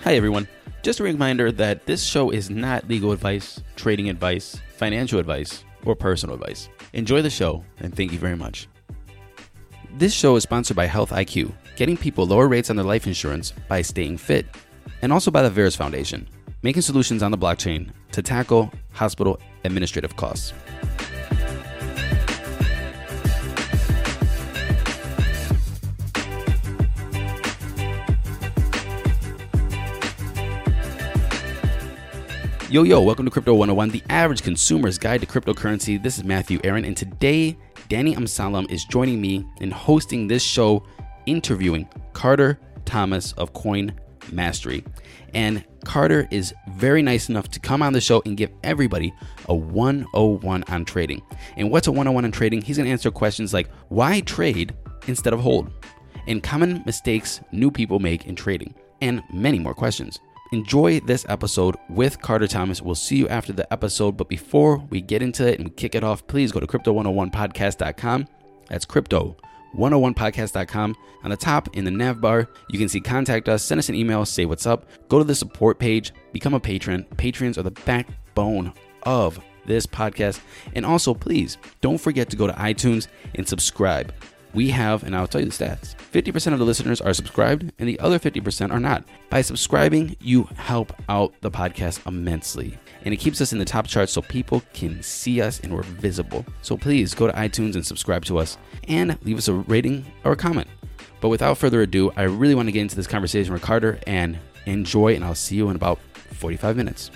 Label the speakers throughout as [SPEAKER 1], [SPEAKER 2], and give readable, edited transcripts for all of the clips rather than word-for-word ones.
[SPEAKER 1] Hi, everyone. Just a reminder that this show is not legal advice, trading advice, financial advice, or personal advice. Enjoy the show, and thank you very much. This show is sponsored by Health IQ, getting people lower rates on their life insurance by staying fit, and also by the Verus Foundation, making solutions on the blockchain to tackle hospital administrative costs. Yo, welcome to Crypto 101, the average consumer's guide to cryptocurrency. This is Matthew Aaron, and today, Danny Amsalem is joining me in hosting this show, interviewing Carter Thomas of Coin Mastery. And Carter is very nice enough to come on the show and give everybody a 101 on trading. And what's a 101 on trading? He's going to answer questions like, why trade instead of hold? And common mistakes new people make in trading, and many more questions. Enjoy this episode with Carter Thomas. We'll see you after the episode. But before we get into it and kick it off, please go to crypto101podcast.com. That's crypto101podcast.com. On the top in the nav bar, you can see contact us, send us an email, say what's up, go to the support page, become a patron. Patrons are the backbone of this podcast. And also, please don't forget to go to iTunes and subscribe. We have, and I'll tell you the stats, 50% of the listeners are subscribed and the other 50% are not. By subscribing, you help out the podcast immensely. And it keeps us in the top charts so people can see us and we're visible. So please go to iTunes and subscribe to us and leave us a rating or a comment. But without further ado, I really want to get into this conversation with Carter and enjoy, and I'll see you in about 45 minutes.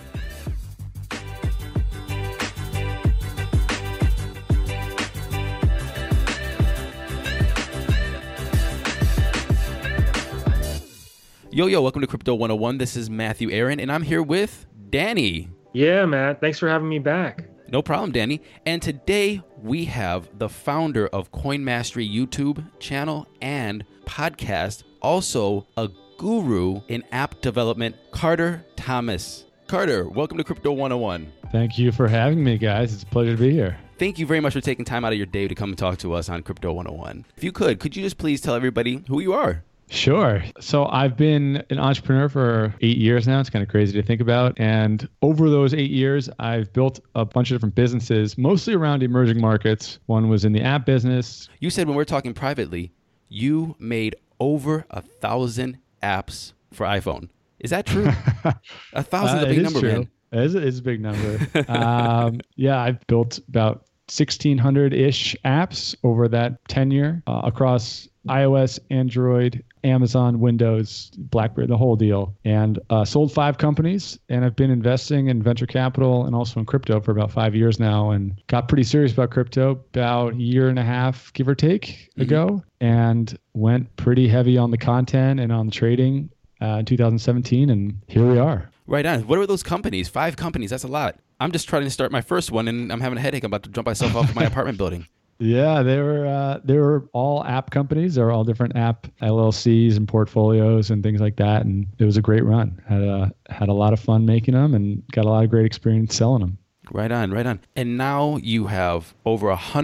[SPEAKER 1] Yo, welcome to Crypto 101. This is Matthew Aaron, and I'm here with Danny.
[SPEAKER 2] Yeah, Matt. Thanks for having me back.
[SPEAKER 1] No problem, Danny. And today we have the founder of Coin Mastery YouTube channel and podcast, also a guru in app development, Carter Thomas. Carter, welcome to Crypto 101.
[SPEAKER 3] Thank you for having me, guys. It's a pleasure to be here.
[SPEAKER 1] Thank you very much for taking time out of your day to come and talk to us on Crypto 101. If you could you just please tell everybody who you are?
[SPEAKER 3] Sure. So I've been an entrepreneur for 8 years now. It's kind of crazy to think about. And over those 8 years, I've built a bunch of different businesses, mostly around emerging markets. One was in the app business.
[SPEAKER 1] You said when we're talking privately, you made over 1,000 apps for iPhone. Is that true? 1,000 is a big number,
[SPEAKER 3] true.
[SPEAKER 1] Man.
[SPEAKER 3] It is a big number. Yeah, I've built about 1,600-ish apps over that tenure across iOS, Android, Amazon, Windows, BlackBerry, the whole deal. And sold 5 companies. And I've been investing in venture capital and also in crypto for about 5 years now, and got pretty serious about crypto about a year and a half, give or take, ago, and went pretty heavy on the content and on the trading in 2017. And here we are.
[SPEAKER 1] Right on. What are those companies? 5 companies. That's a lot. I'm just trying to start my first one, and I'm having a headache. I'm about to jump myself off of my apartment building.
[SPEAKER 3] Yeah, they were all app companies. They were all different app LLCs and portfolios and things like that. And it was a great run. Had a lot of fun making them and got a lot of great experience selling them.
[SPEAKER 1] Right on. And now you have over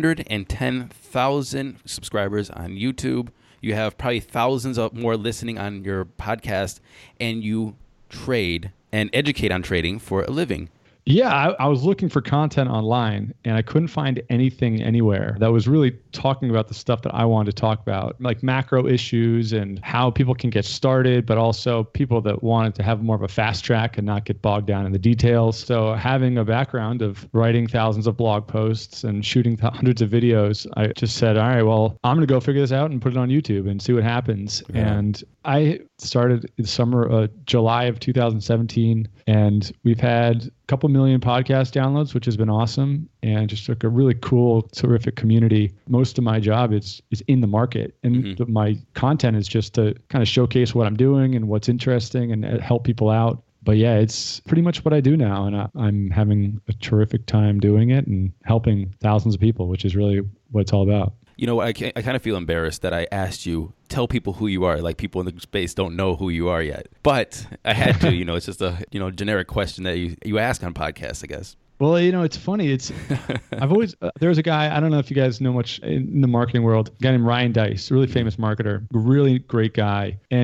[SPEAKER 1] 110,000 subscribers on YouTube. You have probably thousands of more listening on your podcast, and you trade and educate on trading for a living.
[SPEAKER 3] Yeah, I was looking for content online and I couldn't find anything anywhere that was really talking about the stuff that I wanted to talk about, like macro issues and how people can get started, but also people that wanted to have more of a fast track and not get bogged down in the details. So having a background of writing thousands of blog posts and shooting hundreds of videos, I just said, all right, well, I'm going to go figure this out and put it on YouTube and see what happens. Yeah. And I started in summer, July of 2017, and we've had a couple million podcast downloads, which has been awesome, and just like a really cool, terrific community. Most of my job is in the market, and my content is just to kind of showcase what I'm doing and what's interesting and help people out. But yeah, it's pretty much what I do now, and I'm having a terrific time doing it and helping thousands of people, which is really what it's all about.
[SPEAKER 1] You know, I kind of feel embarrassed that I asked you, tell people who you are. Like, people in the space don't know who you are yet. But I had to, it's just a, generic question that you ask on podcasts, I guess.
[SPEAKER 3] Well, it's funny. I've always, there's a guy, I don't know if you guys know much in the marketing world, a guy named Ryan Dice, a really famous marketer, really great guy. And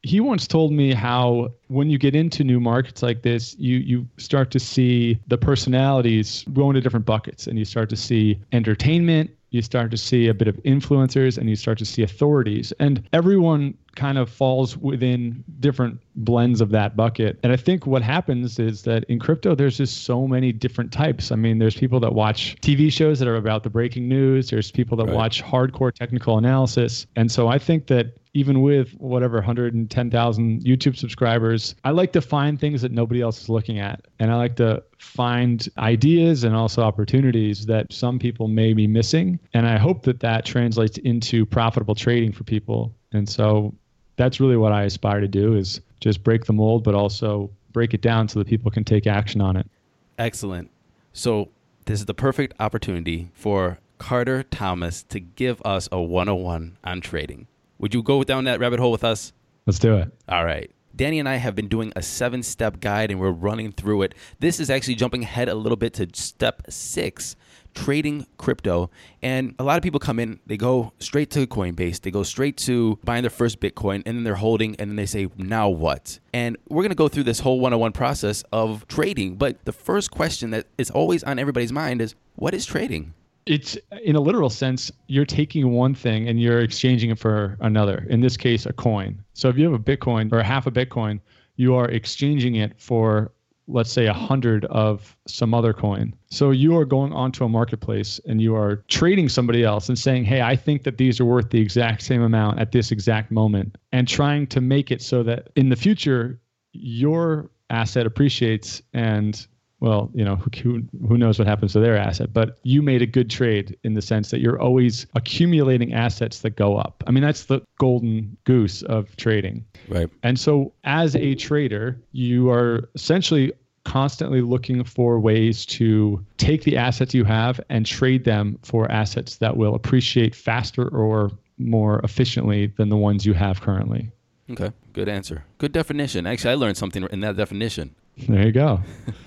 [SPEAKER 3] he once told me how when you get into new markets like this, you start to see the personalities go into different buckets, and you start to see entertainment, you start to see a bit of influencers, and you start to see authorities. And everyone kind of falls within different blends of that bucket. And I think what happens is that in crypto, there's just so many different types. I mean, there's people that watch TV shows that are about the breaking news. There's people that watch hardcore technical analysis. And so I think that even with whatever 110,000 YouTube subscribers, I like to find things that nobody else is looking at. And I like to find ideas and also opportunities that some people may be missing. And I hope that that translates into profitable trading for people. And so that's really what I aspire to do, is just break the mold, but also break it down so that people can take action on it.
[SPEAKER 1] Excellent. So this is the perfect opportunity for Carter Thomas to give us a 101 on trading. Would you go down that rabbit hole with us?
[SPEAKER 3] Let's do it.
[SPEAKER 1] All right. Danny and I have been doing a 7-step guide, and we're running through it. This is actually jumping ahead a little bit to step 6, trading crypto. And a lot of people come in, they go straight to Coinbase, they go straight to buying their first Bitcoin, and then they're holding, and then they say, now what? And we're going to go through this whole 101 process of trading. But the first question that is always on everybody's mind is, what is trading?
[SPEAKER 3] It's, in a literal sense, you're taking one thing and you're exchanging it for another. In this case, a coin. So if you have a Bitcoin or half a Bitcoin, you are exchanging it for, let's say, 100 of some other coin. So you are going onto a marketplace and you are trading somebody else and saying, hey, I think that these are worth the exact same amount at this exact moment, and trying to make it so that in the future, your asset appreciates and, well, you know, who knows what happens to their asset, but you made a good trade in the sense that you're always accumulating assets that go up. I mean, that's the golden goose of trading.
[SPEAKER 1] Right.
[SPEAKER 3] And so as a trader, you are essentially constantly looking for ways to take the assets you have and trade them for assets that will appreciate faster or more efficiently than the ones you have currently.
[SPEAKER 1] Okay. Good answer. Good definition. Actually, I learned something in that definition.
[SPEAKER 3] There you go.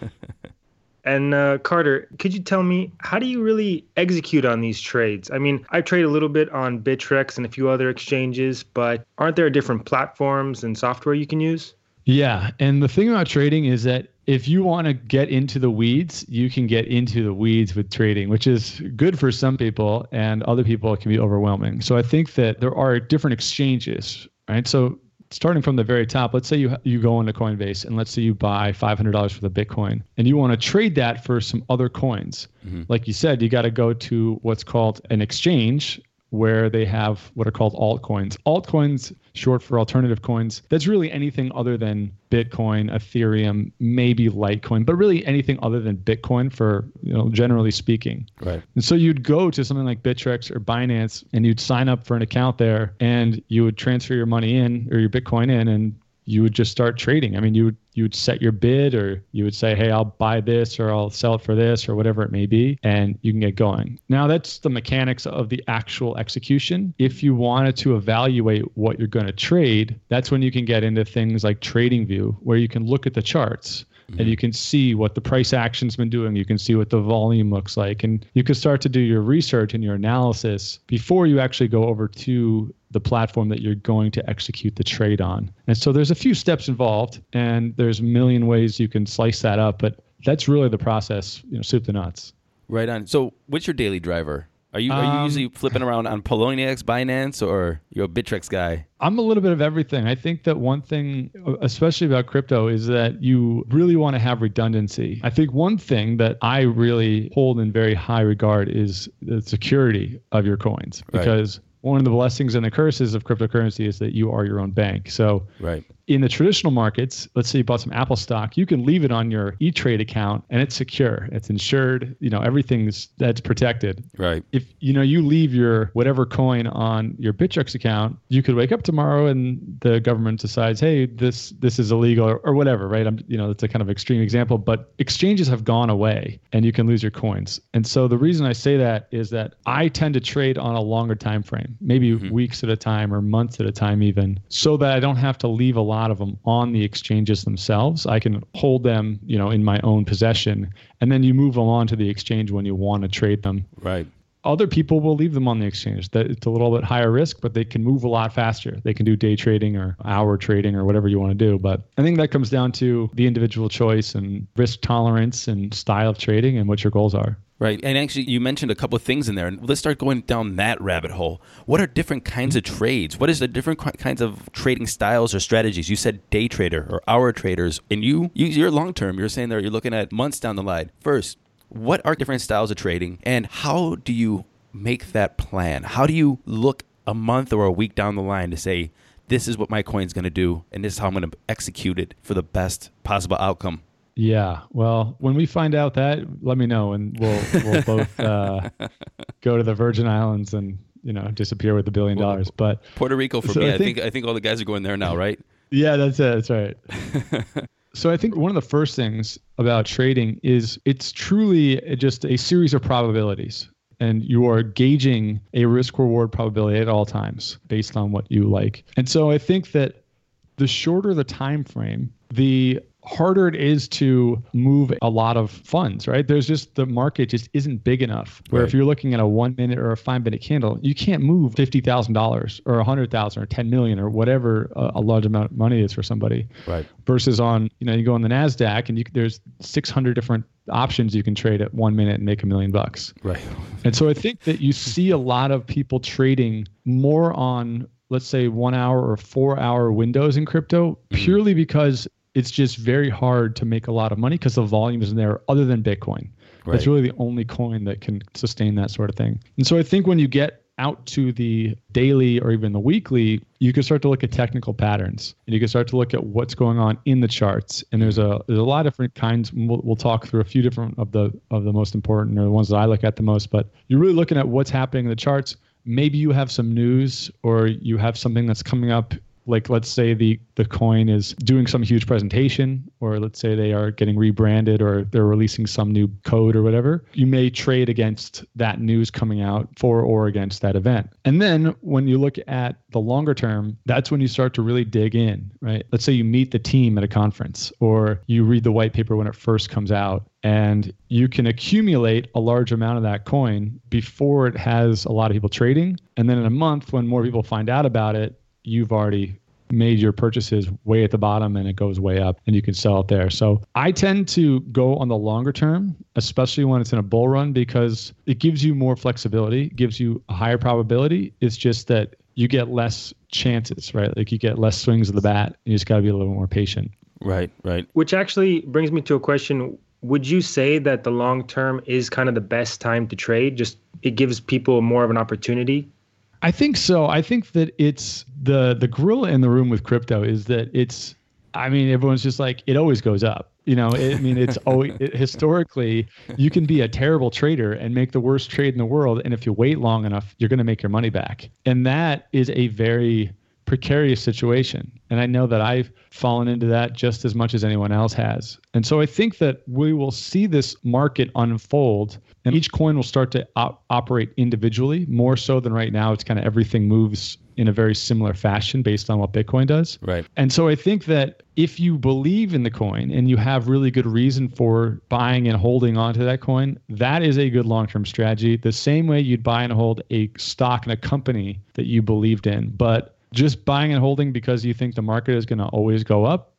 [SPEAKER 2] And Carter, could you tell me, how do you really execute on these trades? I mean, I trade a little bit on Bittrex and a few other exchanges, but aren't there different platforms and software you can use?
[SPEAKER 3] Yeah. And the thing about trading is that if you want to get into the weeds, you can get into the weeds with trading, which is good for some people, and other people it can be overwhelming. So I think that there are different exchanges, right? So starting from the very top, let's say you go into Coinbase and let's say you buy $500 for the Bitcoin and you want to trade that for some other coins. Mm-hmm. Like you said, you got to go to what's called an exchange where they have what are called altcoins. Altcoins, short for alternative coins, that's really anything other than Bitcoin, Ethereum, maybe Litecoin, but really anything other than Bitcoin for, you know, generally speaking.
[SPEAKER 1] Right.
[SPEAKER 3] And so you'd go to something like Bittrex or Binance and you'd sign up for an account there and you would transfer your money in or your Bitcoin in, and you would just start trading. I mean, you would set your bid, or you would say, hey, I'll buy this or I'll sell it for this or whatever it may be, and you can get going. Now, that's the mechanics of the actual execution. If you wanted to evaluate what you're going to trade, that's when you can get into things like TradingView, where you can look at the charts. And you can see what the price action's been doing. You can see what the volume looks like. And you can start to do your research and your analysis before you actually go over to the platform that you're going to execute the trade on. And so there's a few steps involved, and there's a million ways you can slice that up. But that's really the process, you know, soup to nuts.
[SPEAKER 1] Right on. So what's your daily driver? Are you usually flipping around on Poloniex, Binance, or you're a Bittrex guy?
[SPEAKER 3] I'm a little bit of everything. I think that one thing, especially about crypto, is that you really want to have redundancy. I think one thing that I really hold in very high regard is the security of your coins, because one of the blessings and the curses of cryptocurrency is that you are your own bank. So in the traditional markets, let's say you bought some Apple stock, you can leave it on your E-Trade account and it's secure. It's insured. You know, that's protected.
[SPEAKER 1] Right.
[SPEAKER 3] If, you know, you leave your whatever coin on your Bittrex account, you could wake up tomorrow and the government decides, hey, this is illegal or whatever, right? That's a kind of extreme example, but exchanges have gone away and you can lose your coins. And so the reason I say that is that I tend to trade on a longer time frame, maybe weeks at a time or months at a time even, so that I don't have to leave a lot of them on the exchanges themselves. I can hold them, you know, in my own possession, and then you move them on to the exchange when you want to trade them.
[SPEAKER 1] Right.
[SPEAKER 3] Other people will leave them on the exchange. That it's a little bit higher risk, but they can move a lot faster. They can do day trading or hour trading or whatever you want to do. But I think that comes down to the individual choice and risk tolerance and style of trading and what your goals are.
[SPEAKER 1] Right. And actually, you mentioned a couple of things in there. And let's start going down that rabbit hole. What are different kinds of trades? What is the different kinds of trading styles or strategies? You said day trader or hour traders. And you're long-term. You're saying that you're looking at months down the line. First, what are different styles of trading? And how do you make that plan? How do you look a month or a week down the line to say, this is what my coin's going to do, and this is how I'm going to execute it for the best possible outcome?
[SPEAKER 3] Yeah. Well, when we find out that, let me know, and we'll both go to the Virgin Islands and disappear with $1 billion. But
[SPEAKER 1] Puerto Rico for me. I think all the guys are going there now, right?
[SPEAKER 3] Yeah, that's it. That's right. So I think one of the first things about trading is it's truly just a series of probabilities. And you are gauging a risk-reward probability at all times based on what you like. And so I think that the shorter the time frame, the harder it is to move a lot of funds, right? There's just, the market just isn't big enough where if you're looking at a 1 minute or a 5 minute candle, you can't move $50,000 or $100,000 or 10 million or whatever a large amount of money is for somebody.
[SPEAKER 1] Right.
[SPEAKER 3] Versus on, you go on the NASDAQ and there's 600 different options you can trade at 1 minute and make $1 million.
[SPEAKER 1] Right.
[SPEAKER 3] And so I think that you see a lot of people trading more on, let's say, 1 hour or 4 hour windows in crypto, purely because it's just very hard to make a lot of money because the volume isn't there other than Bitcoin. Right. It's really the only coin that can sustain that sort of thing. And so I think when you get out to the daily or even the weekly, you can start to look at technical patterns and you can start to look at what's going on in the charts. And there's a lot of different kinds. We'll talk through a few different of the most important, or the ones that I look at the most, but you're really looking at what's happening in the charts. Maybe you have some news or you have something that's coming up. Like, let's say the coin is doing some huge presentation, or let's say they are getting rebranded or they're releasing some new code or whatever. You may trade against that news coming out for or against that event. And then when you look at the longer term, that's when you start to really dig in, right? Let's say you meet the team at a conference or you read the white paper when it first comes out, and you can accumulate a large amount of that coin before it has a lot of people trading. And then in a month, when more people find out about it, you've already made your purchases way at the bottom and it goes way up and you can sell it there. So I tend to go on the longer term, especially when it's in a bull run, because it gives you more flexibility, gives you a higher probability. It's just that you get less chances, right? Like you get less swings of the bat. You just got to be a little more patient.
[SPEAKER 1] Right.
[SPEAKER 2] Which actually brings me to a question. Would you say that the long term is kind of the best time to trade? Just it gives people more of an opportunity?
[SPEAKER 3] I think so. I think that it's the gorilla in the room with crypto is that everyone's just like, it always goes up. It's always, historically, you can be a terrible trader and make the worst trade in the world. And if you wait long enough, you're going to make your money back. And that is a very precarious situation. And I know that I've fallen into that just as much as anyone else has. And so I think that we will see this market unfold and each coin will start to operate individually more so than right now. It's kind of everything moves in a very similar fashion based on what Bitcoin does.
[SPEAKER 1] Right.
[SPEAKER 3] And so I think that if you believe in the coin and you have really good reason for buying and holding onto that coin, that is a good long-term strategy. The same way you'd buy and hold a stock in a company that you believed in. But just buying and holding because you think the market is going to always go up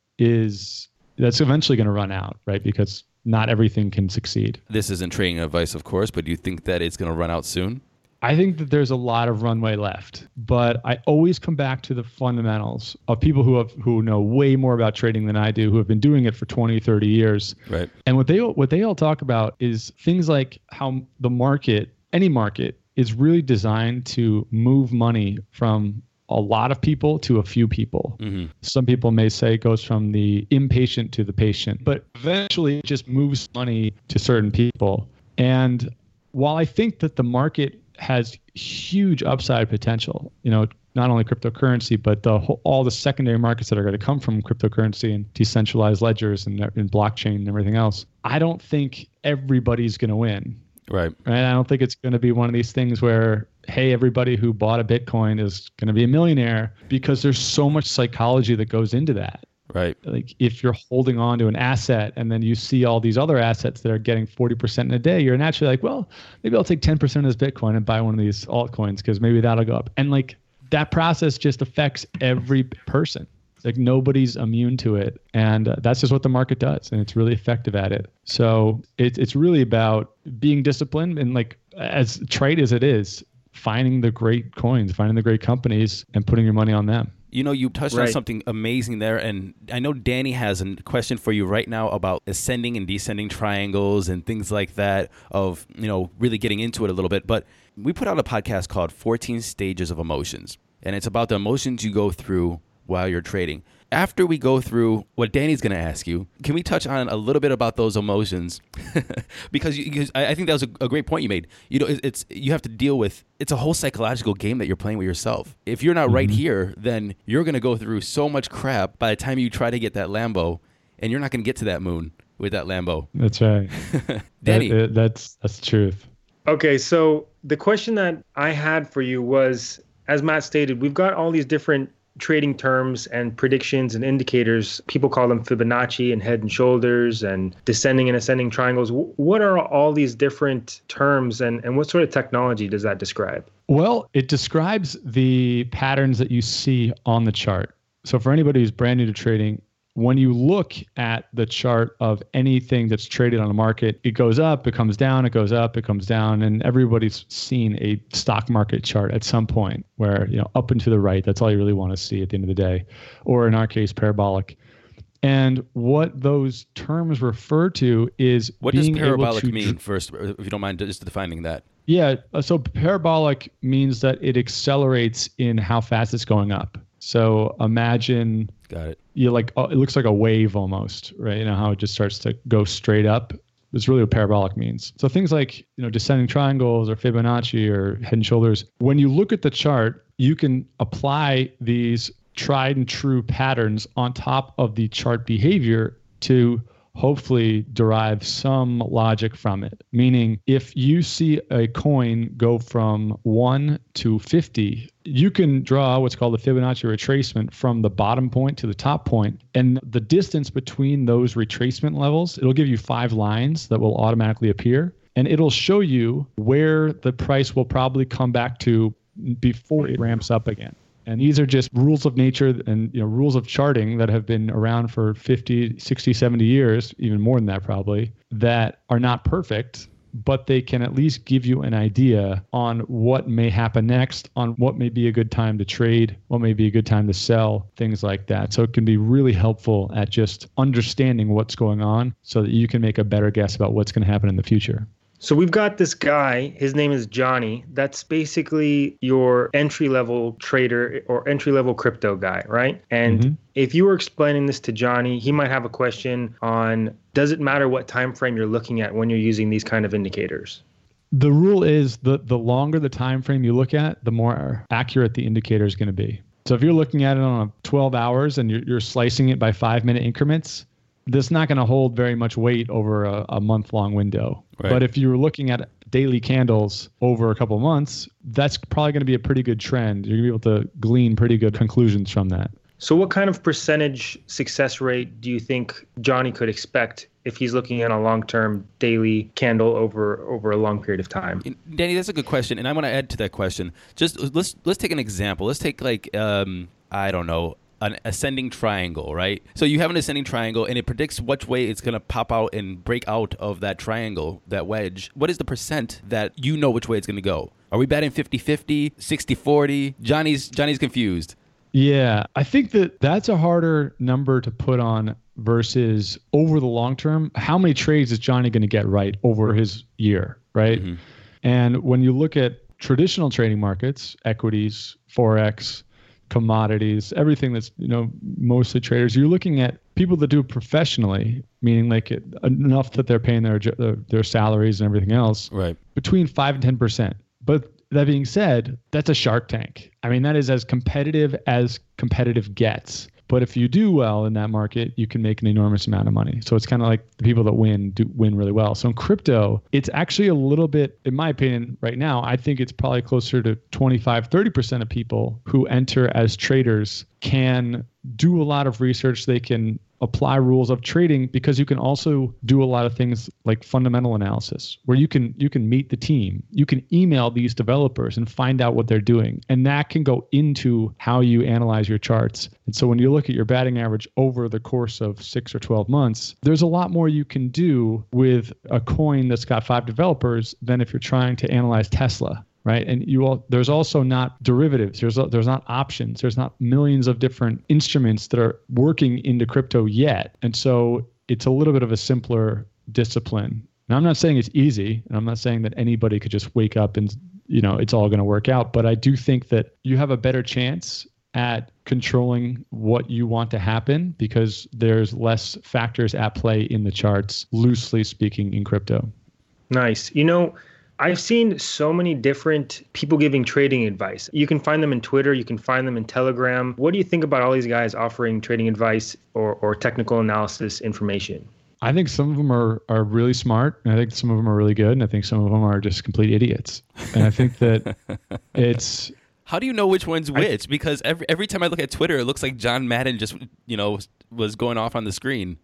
[SPEAKER 3] that's eventually going to run out, right? Because not everything can succeed.
[SPEAKER 1] This isn't trading advice, of course, but do you think that it's going to run out soon?
[SPEAKER 3] I think that there's a lot of runway left, but I always come back to the fundamentals of people who know way more about trading than I do, who have been doing it for 20, 30 years.
[SPEAKER 1] Right.
[SPEAKER 3] And what they all talk about is things like how the market, any market, is really designed to move money from a lot of people to a few people. Mm-hmm. Some people may say it goes from the impatient to the patient, but eventually it just moves money to certain people. And while I think that the market has huge upside potential, not only cryptocurrency, but all the secondary markets that are going to come from cryptocurrency and decentralized ledgers and blockchain and everything else, I don't think everybody's going to win.
[SPEAKER 1] Right.
[SPEAKER 3] I don't think it's going to be one of these things where, hey, everybody who bought a Bitcoin is going to be a millionaire, because there's so much psychology that goes into that.
[SPEAKER 1] Right.
[SPEAKER 3] Like if you're holding on to an asset and then you see all these other assets that are getting 40% in a day, you're naturally like, well, maybe I'll take 10% of this Bitcoin and buy one of these altcoins because maybe that'll go up. And like that process just affects every person. Like nobody's immune to it. And that's just what the market does. And it's really effective at it. So it's really about being disciplined and like as trade as it is, finding the great coins, finding the great companies and putting your money on them.
[SPEAKER 1] You know, you touched on something amazing there. And I know Danny has a question for you right now about ascending and descending triangles and things like that of, you know, really getting into it a little bit. But we put out a podcast called 14 Stages of Emotions. And it's about the emotions you go through while you're trading. After we go through what Danny's going to ask you, can we touch on a little bit about those emotions? because I think that was a great point you made. You know, you have to deal with, it's a whole psychological game that you're playing with yourself. If you're not right here, then you're going to go through so much crap by the time you try to get that Lambo, and you're not going to get to that moon with that Lambo.
[SPEAKER 3] That's right.
[SPEAKER 1] Danny.
[SPEAKER 3] That's the truth.
[SPEAKER 2] Okay, so the question that I had for you was, as Matt stated, we've got all these different trading terms and predictions and indicators. People call them Fibonacci and head and shoulders and descending and ascending triangles. What are all these different terms and what sort of technology does that describe?
[SPEAKER 3] Well, it describes the patterns that you see on the chart. So for anybody who's brand new to trading, when you look at the chart of anything that's traded on the market, it goes up, it comes down, it goes up, it comes down, and everybody's seen a stock market chart at some point where, you know, up and to the right, that's all you really want to see at the end of the day, or in our case, parabolic. And what those terms refer to is
[SPEAKER 1] what does parabolic mean first, if you don't mind just defining that?
[SPEAKER 3] Yeah, so parabolic means that it accelerates in how fast it's going up. So imagine it looks like a wave almost, right? You know how it just starts to go straight up. That's really what parabolic means. So things like, you know, descending triangles or Fibonacci or head and shoulders, when you look at the chart, you can apply these tried and true patterns on top of the chart behavior to hopefully derive some logic from it. Meaning, if you see a coin go from 1 to 50, you can draw what's called a Fibonacci retracement from the bottom point to the top point. And the distance between those retracement levels, it'll give you 5 lines that will automatically appear. And it'll show you where the price will probably come back to before it ramps up again. And these are just rules of nature and, you know, rules of charting that have been around for 50, 60, 70 years, even more than that probably, that are not perfect, but they can at least give you an idea on what may happen next, on what may be a good time to trade, what may be a good time to sell, things like that. So it can be really helpful at just understanding what's going on so that you can make a better guess about what's going to happen in the future.
[SPEAKER 2] So we've got this guy, his name is Johnny. That's basically your entry-level trader or entry-level crypto guy, right? And if you were explaining this to Johnny, he might have a question on, does it matter what time frame you're looking at when you're using these kind of indicators?
[SPEAKER 3] The rule is the longer the time frame you look at, the more accurate the indicator is going to be. So if you're looking at it on 12 hours and you're slicing it by 5-minute increments, that's not going to hold very much weight over a month-long window. Right. But if you're looking at daily candles over a couple of months, that's probably going to be a pretty good trend. You're going to be able to glean pretty good conclusions from that.
[SPEAKER 2] So what kind of percentage success rate do you think Johnny could expect if he's looking at a long-term daily candle over a long period of time?
[SPEAKER 1] Danny, that's a good question. And I want to add to that question. Just let's take an example. Let's take like, I don't know, an ascending triangle, right? So you have an ascending triangle and it predicts which way it's going to pop out and break out of that triangle, that wedge. What is the percent that you know which way it's going to go? Are we batting 50-50, 60-40? Johnny's confused.
[SPEAKER 3] Yeah, I think that's a harder number to put on versus over the long term. How many trades is Johnny going to get right over his year, right? Mm-hmm. And when you look at traditional trading markets, equities, Forex, commodities, everything that's, you know, mostly traders, you're looking at people that do it professionally, meaning like enough that they're paying their salaries and everything else,
[SPEAKER 1] right,
[SPEAKER 3] between 5 and 10%. But that being said, that's a Shark Tank. I mean, that is as competitive gets. But if you do well in that market, you can make an enormous amount of money. So it's kind of like the people that win really well. So in crypto, it's actually a little bit, in my opinion, right now, I think it's probably closer to 25-30% of people who enter as traders can do a lot of research. They can apply rules of trading, because you can also do a lot of things like fundamental analysis, where you can meet the team. You can email these developers and find out what they're doing. And that can go into how you analyze your charts. And so when you look at your batting average over the course of 6 or 12 months, there's a lot more you can do with a coin that's got 5 developers than if you're trying to analyze Tesla. Right. And there's also not derivatives. There's not options. There's not millions of different instruments that are working into crypto yet. And so it's a little bit of a simpler discipline. Now, I'm not saying it's easy, and I'm not saying that anybody could just wake up and, it's all going to work out. But I do think that you have a better chance at controlling what you want to happen, because there's less factors at play in the charts, loosely speaking, in crypto.
[SPEAKER 2] Nice. I've seen so many different people giving trading advice. You can find them in Twitter. You can find them in Telegram. What do you think about all these guys offering trading advice or technical analysis information?
[SPEAKER 3] I think some of them are really smart, and I think some of them are really good, and I think some of them are just complete idiots. And I think that it's...
[SPEAKER 1] How do you know which one's which? Because every time I look at Twitter, it looks like John Madden just, was going off on the screen.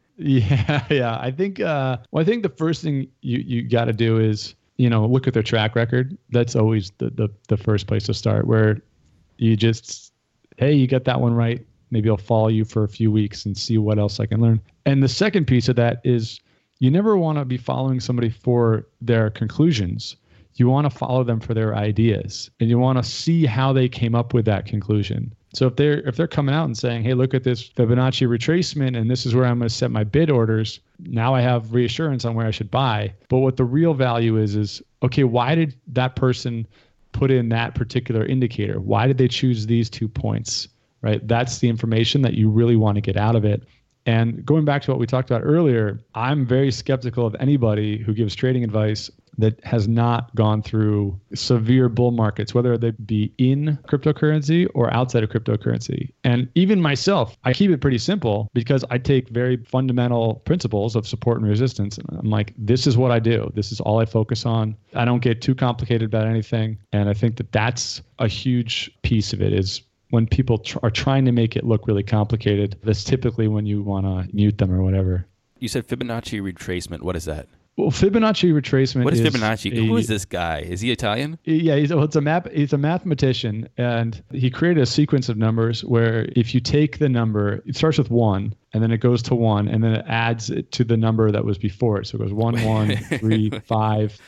[SPEAKER 3] Yeah. I think the first thing you got to do is, look at their track record. That's always the first place to start, where you just, hey, you got that one right. Maybe I'll follow you for a few weeks and see what else I can learn. And the second piece of that is, you never want to be following somebody for their conclusions. You want to follow them for their ideas, and you want to see how they came up with that conclusion. So if they're coming out and saying, hey, look at this Fibonacci retracement, and this is where I'm going to set my bid orders, now I have reassurance on where I should buy. But what the real value is, okay, why did that person put in that particular indicator? Why did they choose these 2 points, right? That's the information that you really want to get out of it. And going back to what we talked about earlier, I'm very skeptical of anybody who gives trading advice that has not gone through severe bull markets, whether they be in cryptocurrency or outside of cryptocurrency. And even myself, I keep it pretty simple, because I take very fundamental principles of support and resistance. I'm like, this is what I do. This is all I focus on. I don't get too complicated about anything. And I think that that's a huge piece of it, is when people are trying to make it look really complicated. That's typically when you want to mute them or whatever.
[SPEAKER 1] You said Fibonacci retracement. What is that?
[SPEAKER 3] Well, Fibonacci retracement.
[SPEAKER 1] What is Fibonacci? Who is this guy? Is he Italian?
[SPEAKER 3] Yeah, he's a mathematician, and he created a sequence of numbers where if you take the number, it starts with 1, and then it goes to 1, and then it adds it to the number that was before it. So it goes 1, 1, 3, 5.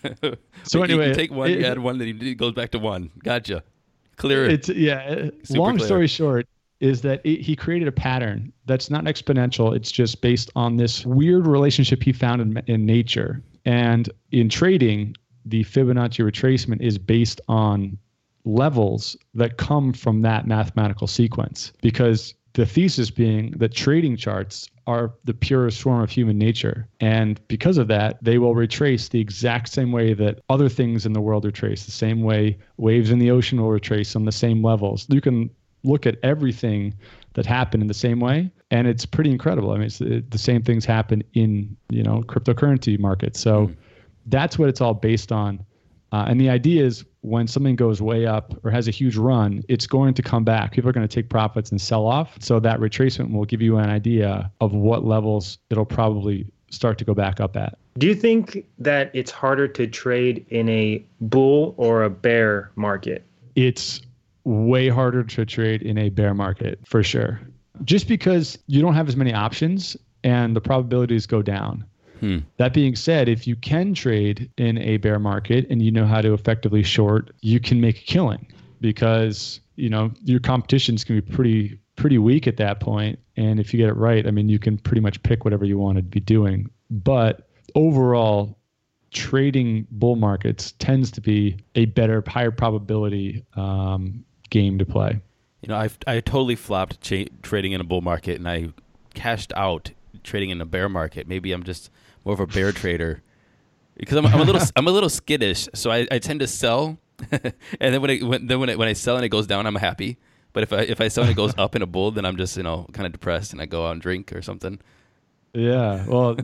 [SPEAKER 3] So anyway,
[SPEAKER 1] you take 1, you add 1, then it goes back to 1. Gotcha. Clear.
[SPEAKER 3] Long story short is that he created a pattern that's not exponential. It's just based on this weird relationship he found in nature. And in trading, the Fibonacci retracement is based on levels that come from that mathematical sequence, because the thesis being that trading charts are the purest form of human nature. And because of that, they will retrace the exact same way that other things in the world retrace, the same way waves in the ocean will retrace on the same levels. You can look at everything that happened in the same way, and it's pretty incredible. I mean, the same things happen in, cryptocurrency markets. So that's what it's all based on. And the idea is, when something goes way up or has a huge run, it's going to come back. People are going to take profits and sell off. So that retracement will give you an idea of what levels it'll probably start to go back up at.
[SPEAKER 2] Do you think that it's harder to trade in a bull or a bear market?
[SPEAKER 3] It's way harder to trade in a bear market, for sure. Just because you don't have as many options and the probabilities go down. That being said, if you can trade in a bear market and you know how to effectively short, you can make a killing, because your competition's going to be pretty weak at that point. And if you get it right, I mean, you can pretty much pick whatever you want to be doing. But overall, trading bull markets tends to be a better, higher probability game to play.
[SPEAKER 1] I totally flopped trading in a bull market, and I cashed out trading in a bear market. Maybe I'm just more of a bear trader, because I'm a little skittish. So I tend to sell, and then when I sell and it goes down, I'm happy. But if I suddenly goes up in a bull, then I'm just, kind of depressed and I go out and drink or something.
[SPEAKER 3] Yeah. Well,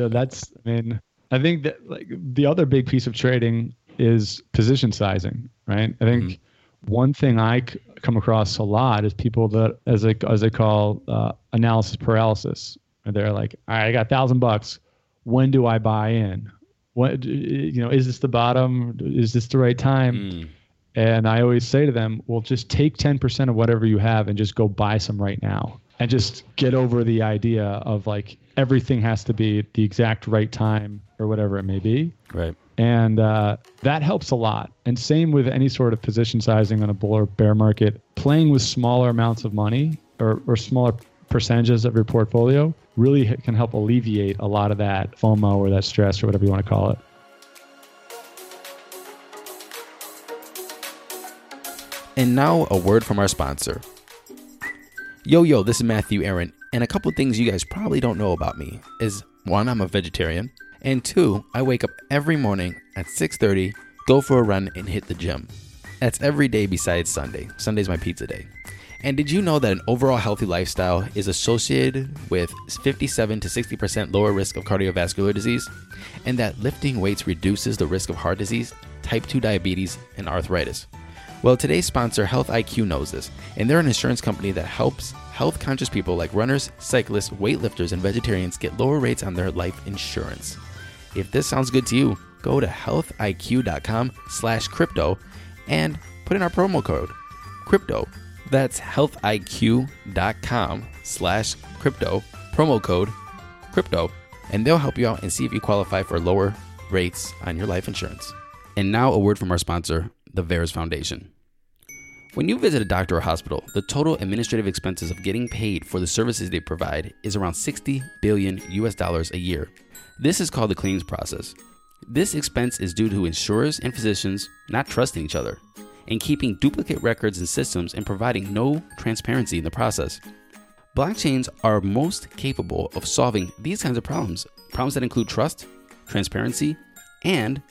[SPEAKER 3] I think that like the other big piece of trading is position sizing, right? I think one thing I come across a lot is people that, as they call analysis paralysis. And they're like, all right, I got $1,000. When do I buy in? What, is this the bottom? Is this the right time? And I always say to them, well, just take 10% of whatever you have and just go buy some right now. And just get over the idea of like everything has to be at the exact right time or whatever it may be.
[SPEAKER 1] Right.
[SPEAKER 3] And that helps a lot. And same with any sort of position sizing on a bull or bear market. Playing with smaller amounts of money or smaller percentages of your portfolio really can help alleviate a lot of that FOMO or that stress or whatever you want to call it.
[SPEAKER 1] And now a word from our sponsor. Yo, this is Matthew Aaron, and a couple things you guys probably don't know about me is, 1, I'm a vegetarian, and 2, I wake up every morning at 6:30, go for a run, and hit the gym. That's every day besides Sunday. Sunday's my pizza day. And did you know that an overall healthy lifestyle is associated with 57 to 60% lower risk of cardiovascular disease, and that lifting weights reduces the risk of heart disease, type 2 diabetes, and arthritis? Well, today's sponsor, Health IQ, knows this, and they're an insurance company that helps health-conscious people like runners, cyclists, weightlifters, and vegetarians get lower rates on their life insurance. If this sounds good to you, go to healthiq.com/crypto and put in our promo code, crypto. That's healthiq.com/crypto, promo code crypto, and they'll help you out and see if you qualify for lower rates on your life insurance. And now a word from our sponsor, the VAERS Foundation. When you visit a doctor or hospital, the total administrative expenses of getting paid for the services they provide is around $60 billion a year. This is called the claims process. This expense is due to insurers and physicians not trusting each other and keeping duplicate records and systems and providing no transparency in the process. Blockchains are most capable of solving these kinds of problems that include trust, transparency, and...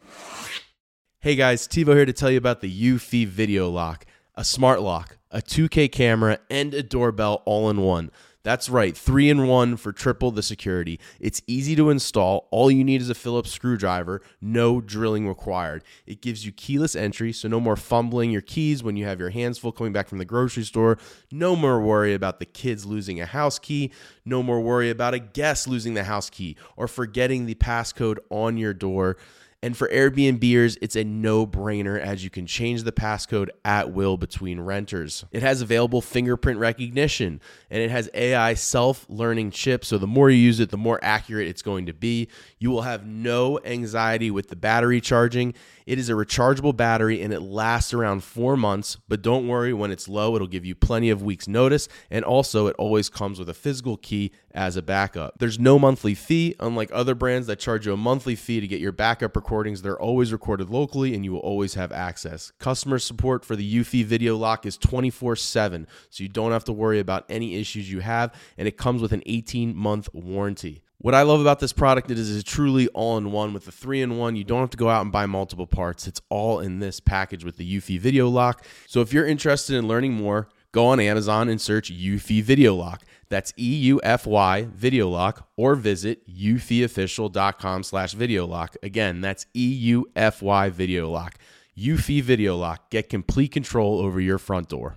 [SPEAKER 4] Hey guys, Tivo here to tell you about the Eufy Video Lock, a smart lock, a 2K camera, and a doorbell all in one. That's right, 3-in-1 for triple the security. It's easy to install. All you need is a Phillips screwdriver, no drilling required. It gives you keyless entry, so no more fumbling your keys when you have your hands full coming back from the grocery store. No more worry about the kids losing a house key. No more worry about a guest losing the house key or forgetting the passcode on your door. And for Airbnbers, it's a no-brainer as you can change the passcode at will between renters. It has available fingerprint recognition, and it has AI self-learning chips, so the more you use it, the more accurate it's going to be. You will have no anxiety with the battery charging. It is a rechargeable battery, and it lasts around 4 months, but don't worry, when it's low, it'll give you plenty of weeks' notice, and also it always comes with a physical key as a backup. There's no monthly fee, unlike other brands that charge you a monthly fee to get your backup recordings. They're always recorded locally, and you will always have access. Customer support for the Eufy Video Lock is 24/7, so you don't have to worry about any issues you have, and it comes with an 18-month warranty. What I love about this product is it's truly all-in-one. With the 3-in-1, you don't have to go out and buy multiple parts. It's all in this package with the Eufy Video Lock. So if you're interested in learning more, go on Amazon and search Eufy Video Lock. That's EUFY Video Lock, or visit eufyofficial.com/video lock. Again, that's EUFY Video Lock. Eufy Video Lock. Get complete control over your front door.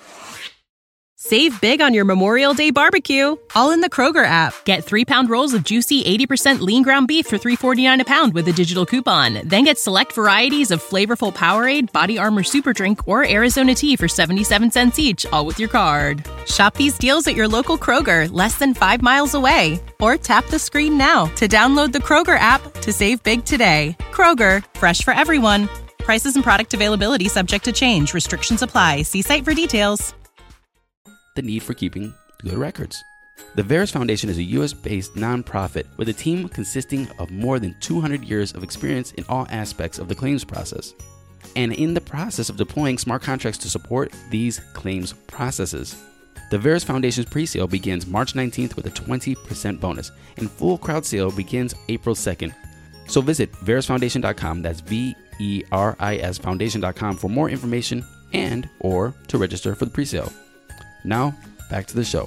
[SPEAKER 5] Save big on your Memorial Day barbecue, all in the Kroger app. Get 3-pound rolls of juicy 80% lean ground beef for $3.49 a pound with a digital coupon. Then get select varieties of flavorful Powerade, Body Armor Super Drink, or Arizona tea for 77 cents each, all with your card. Shop these deals at your local Kroger, less than 5 miles away. Or tap the screen now to download the Kroger app to save big today. Kroger, fresh for everyone. Prices and product availability subject to change. Restrictions apply. See site for details.
[SPEAKER 1] The need for keeping good records. The VAERS Foundation is a U.S.-based nonprofit with a team consisting of more than 200 years of experience in all aspects of the claims process, and in the process of deploying smart contracts to support these claims processes. The VAERS Foundation's pre-sale begins March 19th with a 20% bonus, and full crowd sale begins April 2nd. So visit VAERSfoundation.com, that's VERIS Foundation.com, for more information and or to register for the presale. Now, back to the show.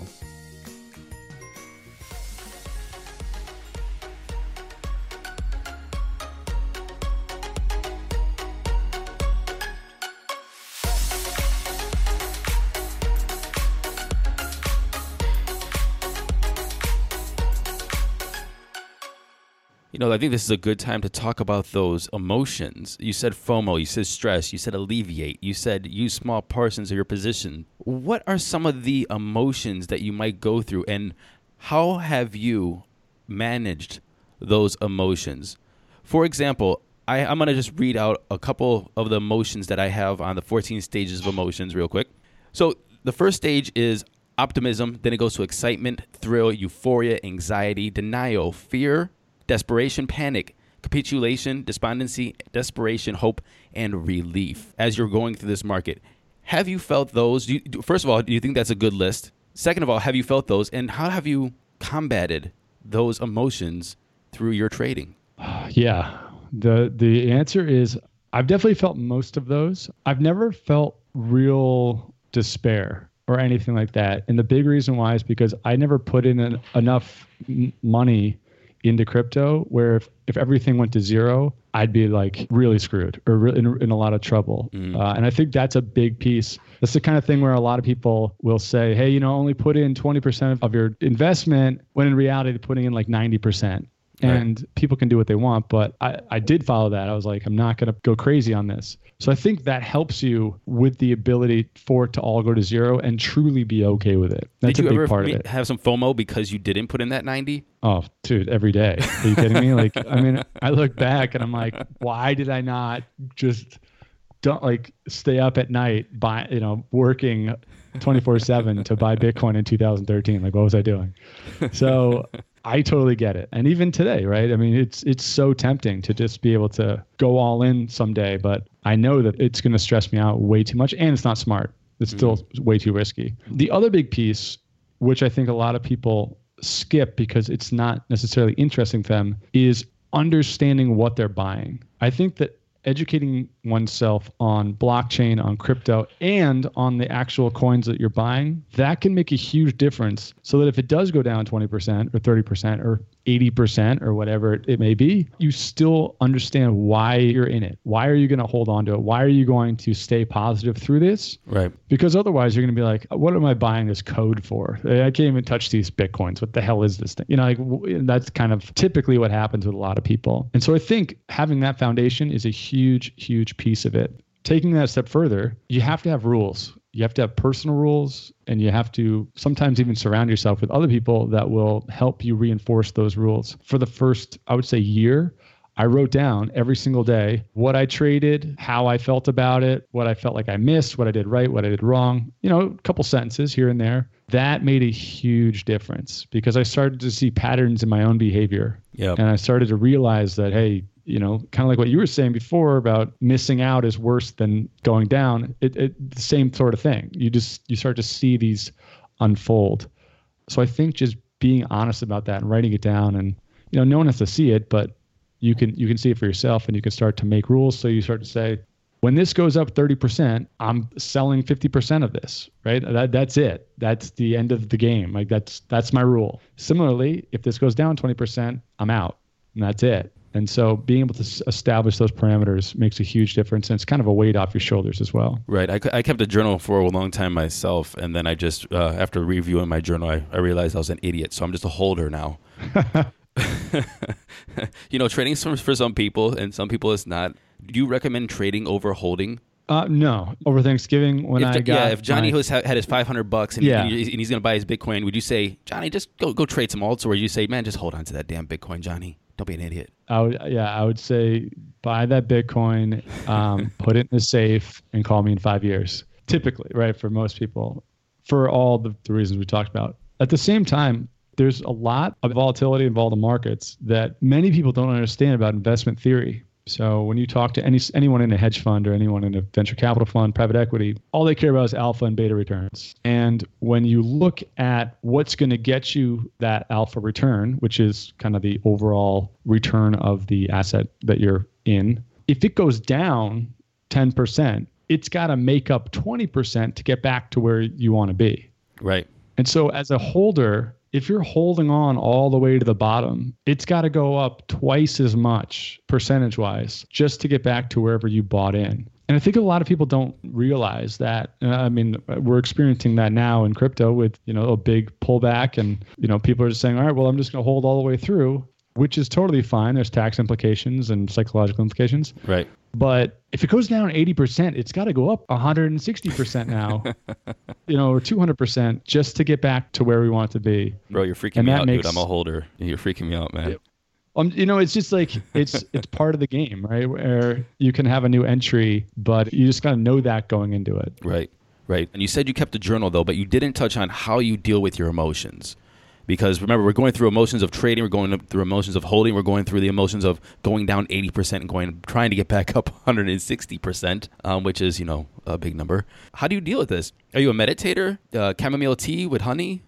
[SPEAKER 1] I think this is a good time to talk about those emotions. You said FOMO, you said stress, you said alleviate, you said use small portions of your position. What are some of the emotions that you might go through, and how have you managed those emotions? For example, I'm going to just read out a couple of the emotions that I have on the 14 stages of emotions real quick. So the first stage is optimism, then it goes to excitement, thrill, euphoria, anxiety, denial, fear, desperation, panic, capitulation, despondency, desperation, hope, and relief as you're going through this market. Have you felt those? First of all, do you think that's a good list? Second of all, have you felt those? And how have you combated those emotions through your trading?
[SPEAKER 3] Yeah, the answer is I've definitely felt most of those. I've never felt real despair or anything like that. And the big reason why is because I never put in enough money into crypto where if everything went to zero, I'd be like really screwed or in a lot of trouble. And I think that's a big piece. That's the kind of thing where a lot of people will say, hey, only put in 20% of your investment, when in reality, they're putting in like 90%. And people can do what they want, but I did follow that. I was like, I'm not going to go crazy on this. So I think that helps you with the ability for it to all go to zero and truly be okay with it. That's a big part of it.
[SPEAKER 1] Have some FOMO because you didn't put in that 90?
[SPEAKER 3] Oh, dude, every day. Are you kidding me? I look back and I'm like, why did I not just stay up at night working 24/7 to buy Bitcoin in 2013? Like, what was I doing? So I totally get it. And even today, right? I mean, it's so tempting to just be able to go all in someday, but I know that it's going to stress me out way too much, and it's not smart. It's still way too risky. The other big piece, which I think a lot of people skip because it's not necessarily interesting to them, is understanding what they're buying. I think that educating oneself on blockchain, on crypto, and on the actual coins that you're buying, that can make a huge difference so that if it does go down 20% or 30% or 80% or whatever it may be, you still understand why you're in it. Why are you going to hold on to it? Why are you going to stay positive through this?
[SPEAKER 1] Right.
[SPEAKER 3] Because otherwise you're going to be like, what am I buying this code for? I can't even touch these Bitcoins. What the hell is this thing? That's kind of typically what happens with a lot of people. And so I think having that foundation is a huge, huge piece of it. Taking that a step further, you have to have rules. You have to have personal rules, and you have to sometimes even surround yourself with other people that will help you reinforce those rules. For the first, I would say, year, I wrote down every single day what I traded, how I felt about it, what I felt like I missed, what I did right, what I did wrong, a couple sentences here and there. That made a huge difference because I started to see patterns in my own behavior.
[SPEAKER 1] Yep.
[SPEAKER 3] And I started to realize that, hey, kind of like what you were saying before about missing out is worse than going down. The same sort of thing. You start to see these unfold. So I think just being honest about that and writing it down, and no one has to see it, but you can see it for yourself, and you can start to make rules. So you start to say, when this goes up 30%, I'm selling 50% of this, right? That's it. That's the end of the game. Like that's my rule. Similarly, if this goes down 20%, I'm out, and that's it. And so being able to establish those parameters makes a huge difference. And it's kind of a weight off your shoulders as well.
[SPEAKER 1] Right. I kept a journal for a long time myself. And then I just, after reviewing my journal, I realized I was an idiot. So I'm just a holder now. Trading for some people, and some people it's not. Do you recommend trading over holding?
[SPEAKER 3] No. Over Thanksgiving
[SPEAKER 1] if Johnny had his $500 and he's going to buy his Bitcoin, would you say, Johnny, just go trade some alts? Or would you say, man, just hold on to that damn Bitcoin, Johnny? Don't be an idiot.
[SPEAKER 3] I would say buy that Bitcoin, put it in the safe, and call me in 5 years. Typically, right? For most people, for all the reasons we talked about. At the same time, there's a lot of volatility in all the markets that many people don't understand about investment theory. So when you talk to anyone in a hedge fund or anyone in a venture capital fund, private equity, all they care about is alpha and beta returns. And when you look at what's going to get you that alpha return, which is kind of the overall return of the asset that you're in, if it goes down 10%, it's got to make up 20% to get back to where you want to be.
[SPEAKER 1] Right.
[SPEAKER 3] And so as a holder, if you're holding on all the way to the bottom, it's got to go up twice as much percentage-wise just to get back to wherever you bought in. And I think a lot of people don't realize that. I mean, we're experiencing that now in crypto with, a big pullback, and, people are just saying, all right, well, I'm just going to hold all the way through, which is totally fine. There's tax implications and psychological implications.
[SPEAKER 1] Right.
[SPEAKER 3] But if it goes down 80%, it's got to go up 160% now, or 200% just to get back to where we want it to be.
[SPEAKER 1] Bro, you're freaking me out, dude. I'm a holder. You're freaking me out, man.
[SPEAKER 3] It's just like, it's part of the game, right? Where you can have a new entry, but you just got to know that going into it.
[SPEAKER 1] Right. And you said you kept a journal, though, but you didn't touch on how you deal with your emotions. Because remember, we're going through emotions of trading, we're going through emotions of holding, we're going through the emotions of going down 80% and trying to get back up 160%, which is, a big number. How do you deal with this? Are you a meditator? Chamomile tea with honey?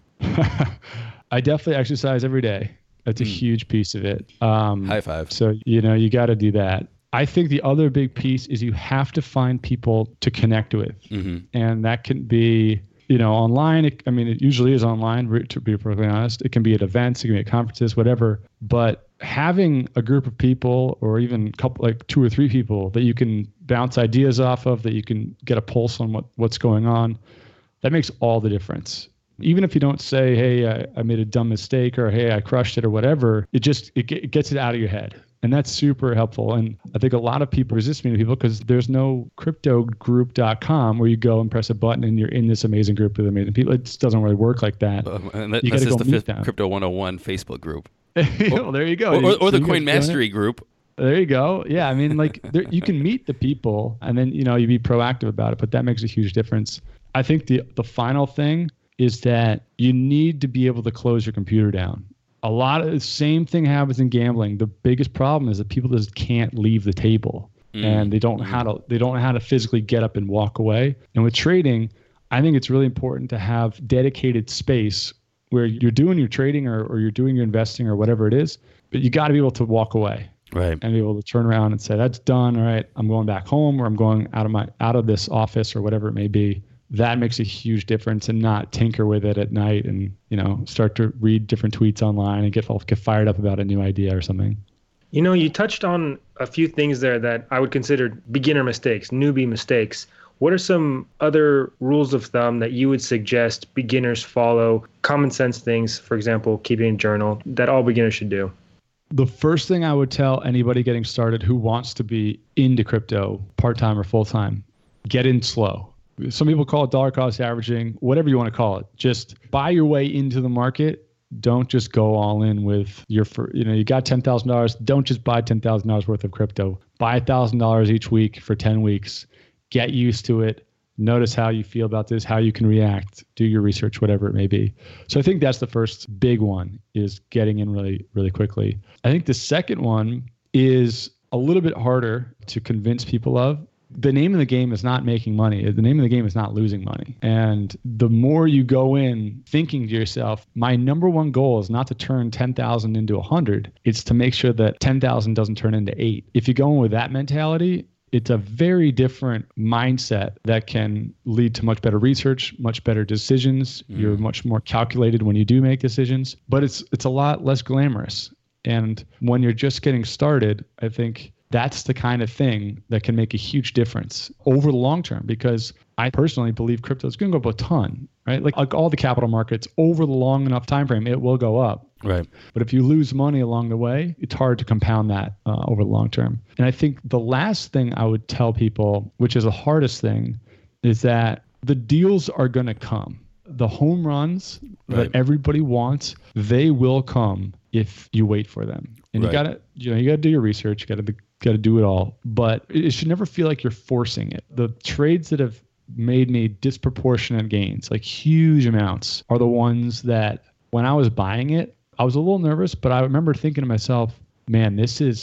[SPEAKER 3] I definitely exercise every day. That's a huge piece of it.
[SPEAKER 1] High five.
[SPEAKER 3] So, you got to do that. I think the other big piece is you have to find people to connect with. Mm-hmm. And that can be, online. It usually is online, to be perfectly honest. It can be at events, it can be at conferences, whatever. But having a group of people, or even a couple, like 2 or 3 people that you can bounce ideas off of, that you can get a pulse on what's going on, that makes all the difference. Even if you don't say, hey, I made a dumb mistake, or hey, I crushed it, or whatever, it gets it out of your head. And that's super helpful. And I think a lot of people resist meeting people because there's no cryptogroup.com where you go and press a button and you're in this amazing group with amazing people. It just doesn't really work like that.
[SPEAKER 1] You got to go meet them. Crypto 101 Facebook group.
[SPEAKER 3] Well, there you go.
[SPEAKER 1] Or the Coin Mastery group.
[SPEAKER 3] There you go. Yeah, you can meet the people, and then you be proactive about it. But that makes a huge difference. I think the final thing is that you need to be able to close your computer down. A lot of the same thing happens in gambling. The biggest problem is that people just can't leave the table, and they don't know how to physically get up and walk away. And with trading, I think it's really important to have dedicated space where you're doing your trading or you're doing your investing or whatever it is, but you got to be able to walk away. Right. And be able to turn around and say, that's done. All right, I'm going back home, or I'm going out of this office, or whatever it may be. That makes a huge difference, and not tinker with it at night and, start to read different tweets online and get fired up about a new idea or something.
[SPEAKER 2] You touched on a few things there that I would consider beginner mistakes, newbie mistakes. What are some other rules of thumb that you would suggest beginners follow, common sense things, for example, keeping a journal, that all beginners should do?
[SPEAKER 3] The first thing I would tell anybody getting started who wants to be into crypto part-time or full-time, get in slow. Some people call it dollar cost averaging, whatever you want to call it. Just buy your way into the market. Don't just go all in with you got $10,000. Don't just buy $10,000 worth of crypto. Buy $1,000 each week for 10 weeks. Get used to it. Notice how you feel about this, how you can react, do your research, whatever it may be. So I think that's the first big one, is getting in really, really quickly. I think the second one is a little bit harder to convince people of. The name of the game is not making money. The name of the game is not losing money. And the more you go in thinking to yourself, my number one goal is not to turn 10,000 into 100. It's to make sure that 10,000 doesn't turn into 8. If you go in with that mentality, it's a very different mindset that can lead to much better research, much better decisions. You're much more calculated when you do make decisions, but it's a lot less glamorous. And when you're just getting started, I think that's the kind of thing that can make a huge difference over the long term, because I personally believe crypto is going to go up a ton, right? Like all the capital markets, over the long enough time frame, it will go up. Right. But if you lose money along the way, it's hard to compound that over the long term. And I think the last thing I would tell people, which is the hardest thing, is that the deals are going to come. The home runs that everybody wants, they will come if you wait for them. And you gotta do your research. You gotta do it all. But it should never feel like you're forcing it. The trades that have made me disproportionate gains, like huge amounts, are the ones that when I was buying it, I was a little nervous, but I remember thinking to myself, man,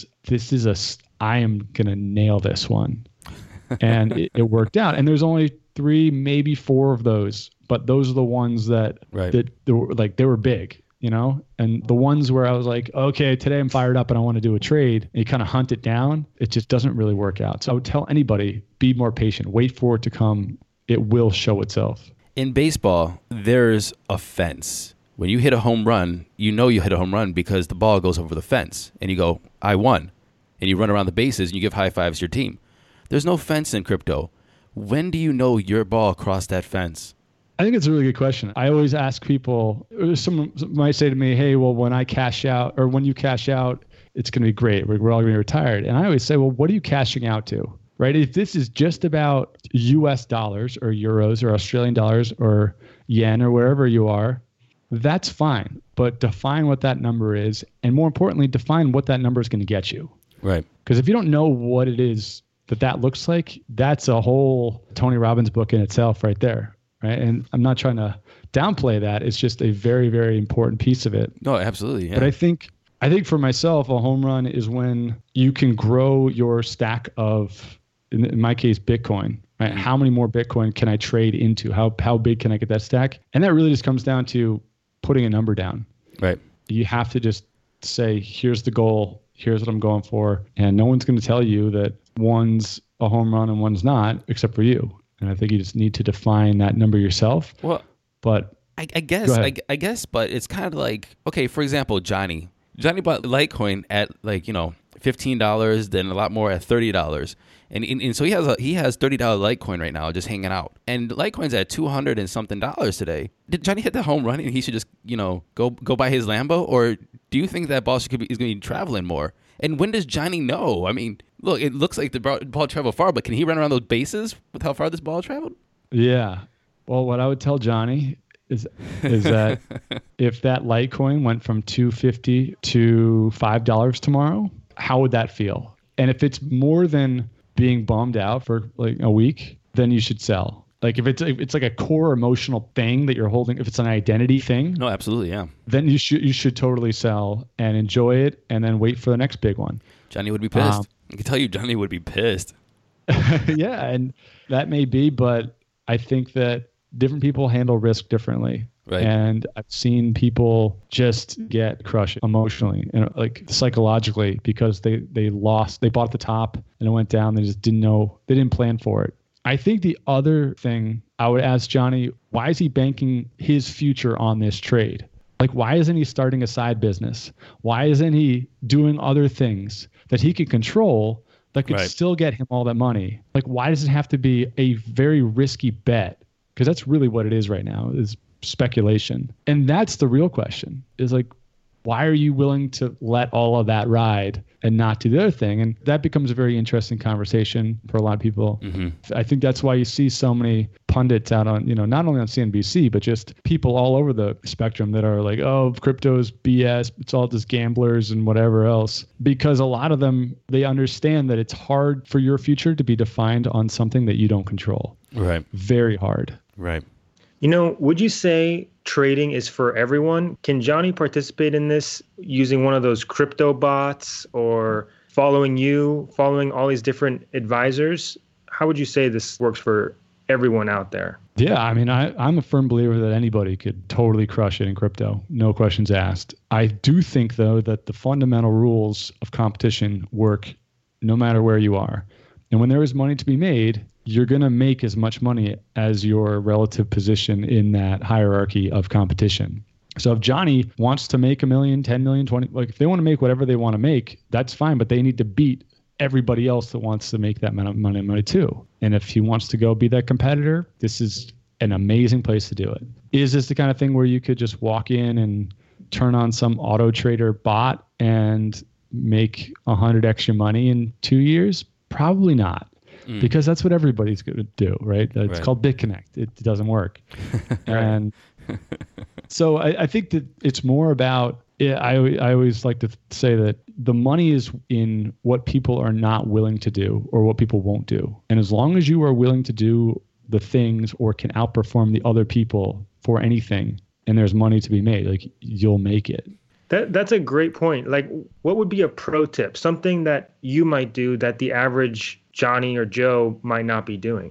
[SPEAKER 3] I am going to nail this one. And it worked out. And there's only 3, maybe 4 of those, but those are the ones that they were big. you know? And the ones where I was like, okay, today I'm fired up and I want to do a trade, and you kind of hunt it down, it just doesn't really work out. So I would tell anybody, be more patient, wait for it to come. It will show itself.
[SPEAKER 1] In baseball, there's a fence. When you hit a home run, you know you hit a home run because the ball goes over the fence and you go, I won. And you run around the bases and you give high fives to your team. There's no fence in crypto. When do you know your ball crossed that fence?
[SPEAKER 3] I think it's a really good question. I always ask people, someone might say to me, hey, well, when I cash out or when you cash out, it's going to be great. We're all going to be retired. And I always say, well, what are you cashing out to? Right? If this is just about US dollars or euros or Australian dollars or yen or wherever you are, that's fine. But define what that number is. And more importantly, define what that number is going to get you.
[SPEAKER 1] Right.
[SPEAKER 3] Because if you don't know what it is that looks like, that's a whole Tony Robbins book in itself right there. Right. And I'm not trying to downplay that. It's just a very, very important piece of it.
[SPEAKER 1] No, absolutely. Yeah.
[SPEAKER 3] But I think for myself, a home run is when you can grow your stack of, in my case, Bitcoin. Right? Mm-hmm. How many more Bitcoin can I trade into? How big can I get that stack? And that really just comes down to putting a number down.
[SPEAKER 1] Right.
[SPEAKER 3] You have to just say, here's the goal. Here's what I'm going for. And no one's going to tell you that one's a home run and one's not, except for you. And I think you just need to define that number yourself.
[SPEAKER 1] Well,
[SPEAKER 3] but
[SPEAKER 1] I guess, but it's kind of like, okay, for example, Johnny bought Litecoin at $15, then a lot more at $30. And so he has $30 Litecoin right now just hanging out. And Litecoin's at $200 and something today. Did Johnny hit the home run and he should just, go buy his Lambo? Or do you think that ball is going to be traveling more? And when does Johnny know? I mean, look, it looks like the ball traveled far, but can he run around those bases with how far this ball traveled?
[SPEAKER 3] Yeah. Well, what I would tell Johnny is that if that Litecoin went from $2.50 to $5 tomorrow, how would that feel? And if it's more than being bummed out for like a week, then you should sell. Like if it's like a core emotional thing that you're holding, if it's an identity thing,
[SPEAKER 1] no, absolutely, yeah,
[SPEAKER 3] then you should totally sell and enjoy it, and then wait for the next big one.
[SPEAKER 1] Johnny would be pissed. I can tell you, Johnny would be pissed.
[SPEAKER 3] Yeah, and that may be, but I think that different people handle risk differently.
[SPEAKER 1] Right.
[SPEAKER 3] And I've seen people just get crushed emotionally and like psychologically because they bought at the top and it went down. They just didn't plan for it. I think the other thing I would ask Johnny, why is he banking his future on this trade? Like, why isn't he starting a side business? Why isn't he doing other things that he could control that could still get him all that money? Like, why does it have to be a very risky bet? Because that's really what it is right now, is speculation. And that's the real question, is like, why are you willing to let all of that ride and not do the other thing? And that becomes a very interesting conversation for a lot of people. Mm-hmm. I think that's why you see so many pundits out on, not only on CNBC, but just people all over the spectrum that are like, oh, crypto is BS. It's all just gamblers and whatever else. Because a lot of them, they understand that it's hard for your future to be defined on something that you don't control.
[SPEAKER 1] Right.
[SPEAKER 3] Very hard.
[SPEAKER 1] Right.
[SPEAKER 2] Would you say trading is for everyone? Can Johnny participate in this using one of those crypto bots or following all these different advisors? How would you say this works for everyone out there?
[SPEAKER 3] Yeah, I mean, I'm a firm believer that anybody could totally crush it in crypto. No questions asked. I do think, though, that the fundamental rules of competition work no matter where you are. And when there is money to be made, you're going to make as much money as your relative position in that hierarchy of competition. So if Johnny wants to make $1 million, $10 million, 20, like if they want to make whatever they want to make, that's fine, but they need to beat everybody else that wants to make that amount of money too. And if he wants to go be that competitor, this is an amazing place to do it. Is this the kind of thing where you could just walk in and turn on some auto trader bot and make 100 extra money in 2 years? Probably not. Because that's what everybody's going to do, right? It's called BitConnect. It doesn't work. And so I think that it's more about, I always like to say that the money is in what people are not willing to do or what people won't do. And as long as you are willing to do the things or can outperform the other people for anything and there's money to be made, like you'll make it.
[SPEAKER 2] That's a great point. Like, what would be a pro tip? Something that you might do that the average Johnny or Joe might not be doing?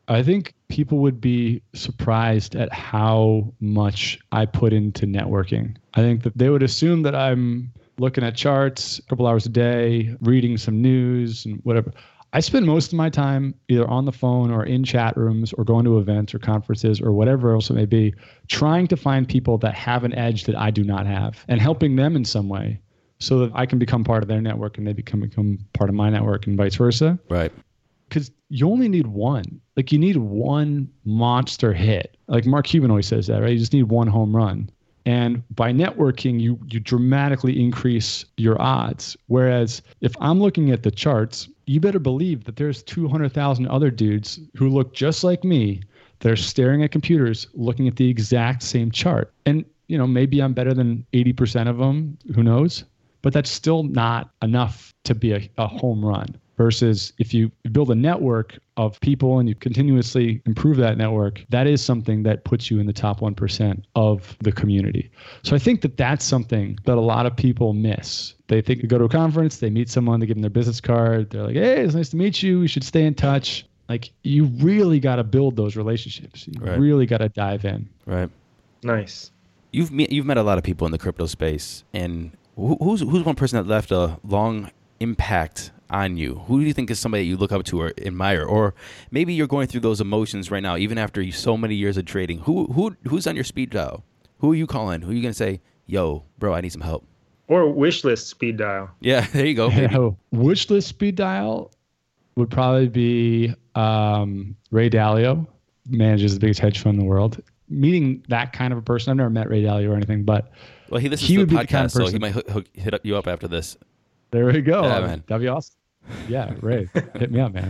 [SPEAKER 3] I think people would be surprised at how much I put into networking. I think that they would assume that I'm looking at charts a couple hours a day, reading some news and whatever. I spend most of my time either on the phone or in chat rooms or going to events or conferences or whatever else it may be, trying to find people that have an edge that I do not have and helping them in some way so that I can become part of their network and they become part of my network and vice versa.
[SPEAKER 1] Right.
[SPEAKER 3] Because you only need one. Like you need one monster hit. Like Mark Cuban always says that, right? You just need one home run. And by networking, you dramatically increase your odds. Whereas if I'm looking at the charts, you better believe that there's 200,000 other dudes who look just like me that are staring at computers looking at the exact same chart. And, you know, maybe I'm better than 80% of them. Who knows? But that's still not enough to be a home run. Versus if you build a network of people and you continuously improve that network, that is something that puts you in the top 1% of the community. So I think that that's something that a lot of people miss. They think they go to a conference, they meet someone, they give them their business card. They're like, hey, it's nice to meet you. We should stay in touch. Like you really got to build those relationships. You really got to dive in.
[SPEAKER 1] Right.
[SPEAKER 2] Nice.
[SPEAKER 1] You've met a lot of people in the crypto space, and who's one person that left a long impact on you? Who do you think is somebody you look up to or admire? Or maybe you're going through those emotions right now, even after so many years of trading. Who's on your speed dial? Who are you calling? Who are you going to say, yo, bro, I need some help?
[SPEAKER 2] Or wish list speed dial.
[SPEAKER 1] Yeah, there you go. Baby.
[SPEAKER 3] Wish list speed dial would probably be Ray Dalio, manages the biggest hedge fund in the world. Meeting that kind of a person, I've never met Ray Dalio or anything, but
[SPEAKER 1] well, he listens to the podcast, kind of so he might hit you up after this.
[SPEAKER 3] There we go.
[SPEAKER 1] Yeah, man.
[SPEAKER 3] That'd be awesome. Yeah, Ray, hit me up, man.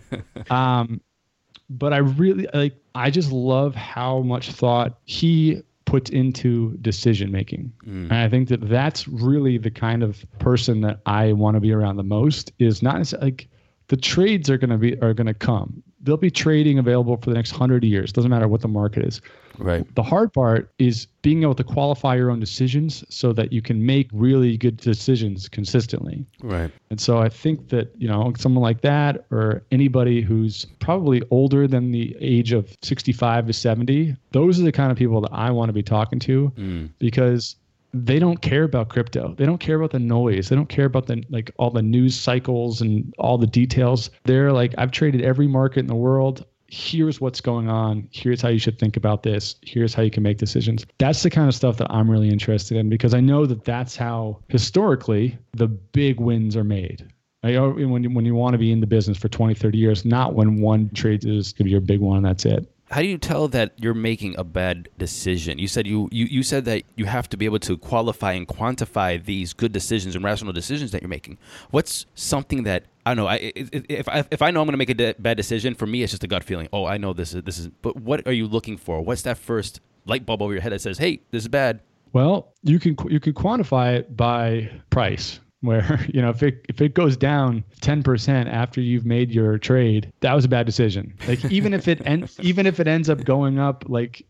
[SPEAKER 3] But I really I just love how much thought he puts into decision making. And I think that that's really the kind of person that I want to be around the most. Is not like the trades are going to come. They'll be trading available for the next 100 years. Doesn't matter what the market is.
[SPEAKER 1] Right.
[SPEAKER 3] The hard part is being able to qualify your own decisions so that you can make really good decisions consistently.
[SPEAKER 1] Right.
[SPEAKER 3] And so I think that, you know, someone like that or anybody who's probably older than the age of 65 to 70, those are the kind of people that I want to be talking to because they don't care about crypto. They don't care about the noise. They don't care about all the news cycles and all the details. They're like, I've traded every market in the world. Here's what's going on. Here's how you should think about this. Here's how you can make decisions. That's the kind of stuff that I'm really interested in because I know that that's how historically the big wins are made. When you want to be in the business for 20, 30 years, not when one trade is going to be your big one and that's it.
[SPEAKER 1] How do you tell that you're making a bad decision? You said you said that you have to be able to qualify and quantify these good decisions and rational decisions that you're making. What's something that I don't know? If I know I'm going to make a bad decision, for me it's just a gut feeling. Oh, I know this is. But what are you looking for? What's that first light bulb over your head that says, "Hey, this is bad"?
[SPEAKER 3] Well, you can quantify it by price. Where, you know, if it goes down 10% after you've made your trade, that was a bad decision. Like even if it ends up going up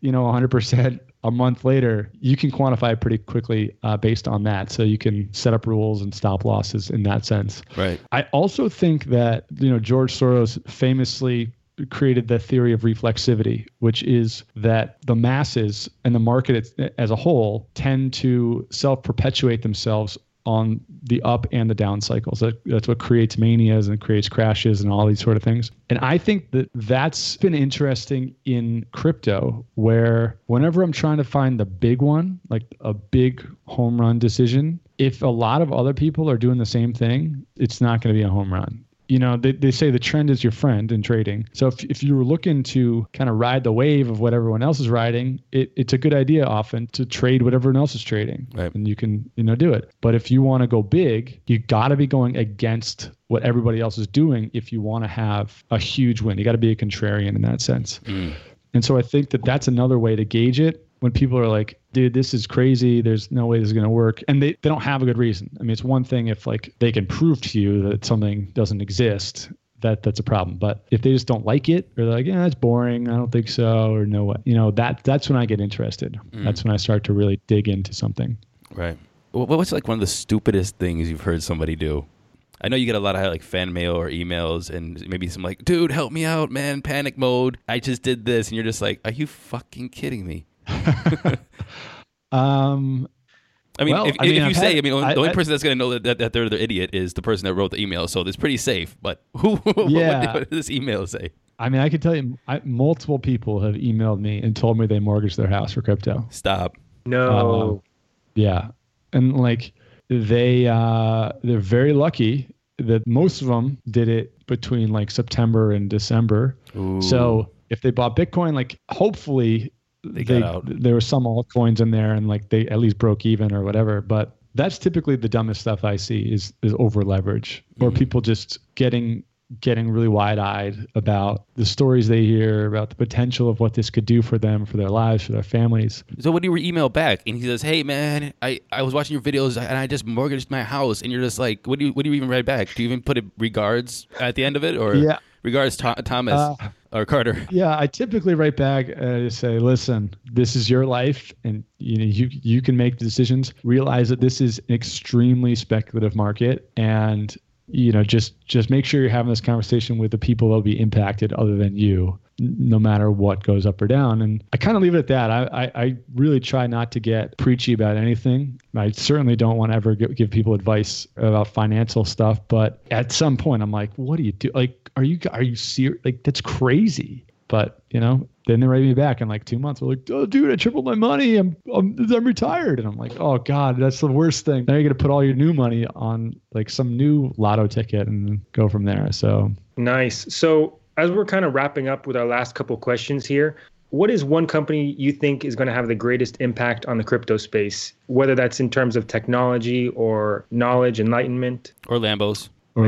[SPEAKER 3] 100% a month later, you can quantify it pretty quickly based on that. So you can set up rules and stop losses in that sense.
[SPEAKER 1] Right.
[SPEAKER 3] I also think that, George Soros famously created the theory of reflexivity, which is that the masses and the market as a whole tend to self-perpetuate themselves on the up and the down cycles. That's what creates manias and creates crashes and all these sort of things. And I think that that's been interesting in crypto, where whenever I'm trying to find the big one, like a big home run decision, if a lot of other people are doing the same thing, it's not going to be a home run. They say the trend is your friend in trading. So if you were looking to kind of ride the wave of what everyone else is riding, it's a good idea often to trade what everyone else is trading.
[SPEAKER 1] Right.
[SPEAKER 3] And you can, do it. But if you want to go big, you got to be going against what everybody else is doing if you want to have a huge win. You got to be a contrarian in that sense. And so I think that that's another way to gauge it. When people are like, dude, this is crazy, there's no way this is going to work. And they don't have a good reason. I mean, it's one thing if they can prove to you that something doesn't exist, that's a problem. But if they just don't like it, or they're like, yeah, that's boring, I don't think so, or no way, that's when I get interested. That's when I start to really dig into something.
[SPEAKER 1] Right. What's one of the stupidest things you've heard somebody do? I know you get a lot of like fan mail or emails and maybe some like, dude, help me out, man, panic mode. I just did this. And you're just like, are you fucking kidding me? I mean, if you say, the only person that's going to know that they're the idiot is the person that wrote the email. So it's pretty safe. But what did this email say? I
[SPEAKER 3] mean, I can tell you multiple people have emailed me and told me they mortgaged their house for crypto.
[SPEAKER 1] Stop.
[SPEAKER 2] No.
[SPEAKER 3] Yeah. And like they're very lucky that most of them did it between like September and December.
[SPEAKER 1] Ooh.
[SPEAKER 3] So if they bought Bitcoin, like hopefully there were some altcoins in there and like they at least broke even or whatever. But that's typically the dumbest stuff I see is over leverage or people just getting really wide-eyed about the stories they hear about the potential of what this could do for them, for their lives, for their families.
[SPEAKER 1] So when you email back and he says, hey man, I was watching your videos and I just mortgaged my house, and you're just like, what do you even write back? Do you even put a regards at the end of it, or regards Thomas or Carter?
[SPEAKER 3] Yeah, I typically write back to say, listen, this is your life and you can make the decisions. Realize that this is an extremely speculative market, and just make sure you're having this conversation with the people that will be impacted other than you, no matter what goes up or down. And I kind of leave it at that. I really try not to get preachy about anything. I certainly don't want to ever give people advice about financial stuff. But at some point, I'm like, what do you do? Like, are you serious? Like, that's crazy. But, then they write me back in like 2 months. They're like, oh, dude, I tripled my money. I'm retired. And I'm like, oh, God, that's the worst thing. Now you're going to put all your new money on like some new lotto ticket and go from there. So
[SPEAKER 2] nice. So as we're kind of wrapping up with our last couple questions here, what is one company you think is going to have the greatest impact on the crypto space, whether that's in terms of technology or knowledge, enlightenment?
[SPEAKER 1] Or Lambos.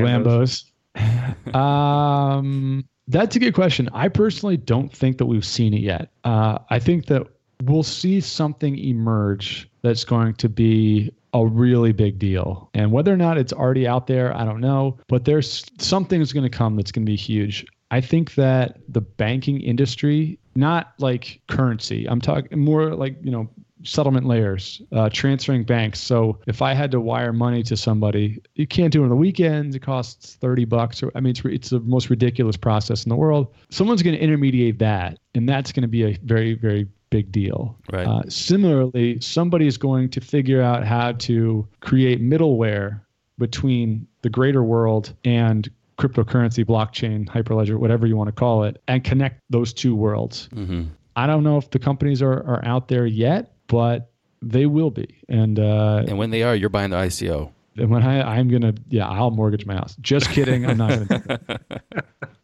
[SPEAKER 3] That's a good question. I personally don't think that we've seen it yet. I think that we'll see something emerge that's going to be a really big deal. And whether or not it's already out there, I don't know. But there's something that's going to come that's going to be huge. I think that the banking industry, not like currency, I'm talking more like, settlement layers, transferring banks. So if I had to wire money to somebody, you can't do it on the weekends. It costs $30. It's the most ridiculous process in the world. Someone's going to intermediate that, and that's going to be a very, very big deal.
[SPEAKER 1] Right.
[SPEAKER 3] Similarly, somebody is going to figure out how to create middleware between the greater world and cryptocurrency, blockchain, hyperledger, whatever you want to call it, and connect those two worlds.
[SPEAKER 1] Mm-hmm.
[SPEAKER 3] I don't know if the companies are out there yet, but they will be. And
[SPEAKER 1] when they are, you're buying the ICO.
[SPEAKER 3] And when I'll mortgage my house. Just kidding. I'm not going to do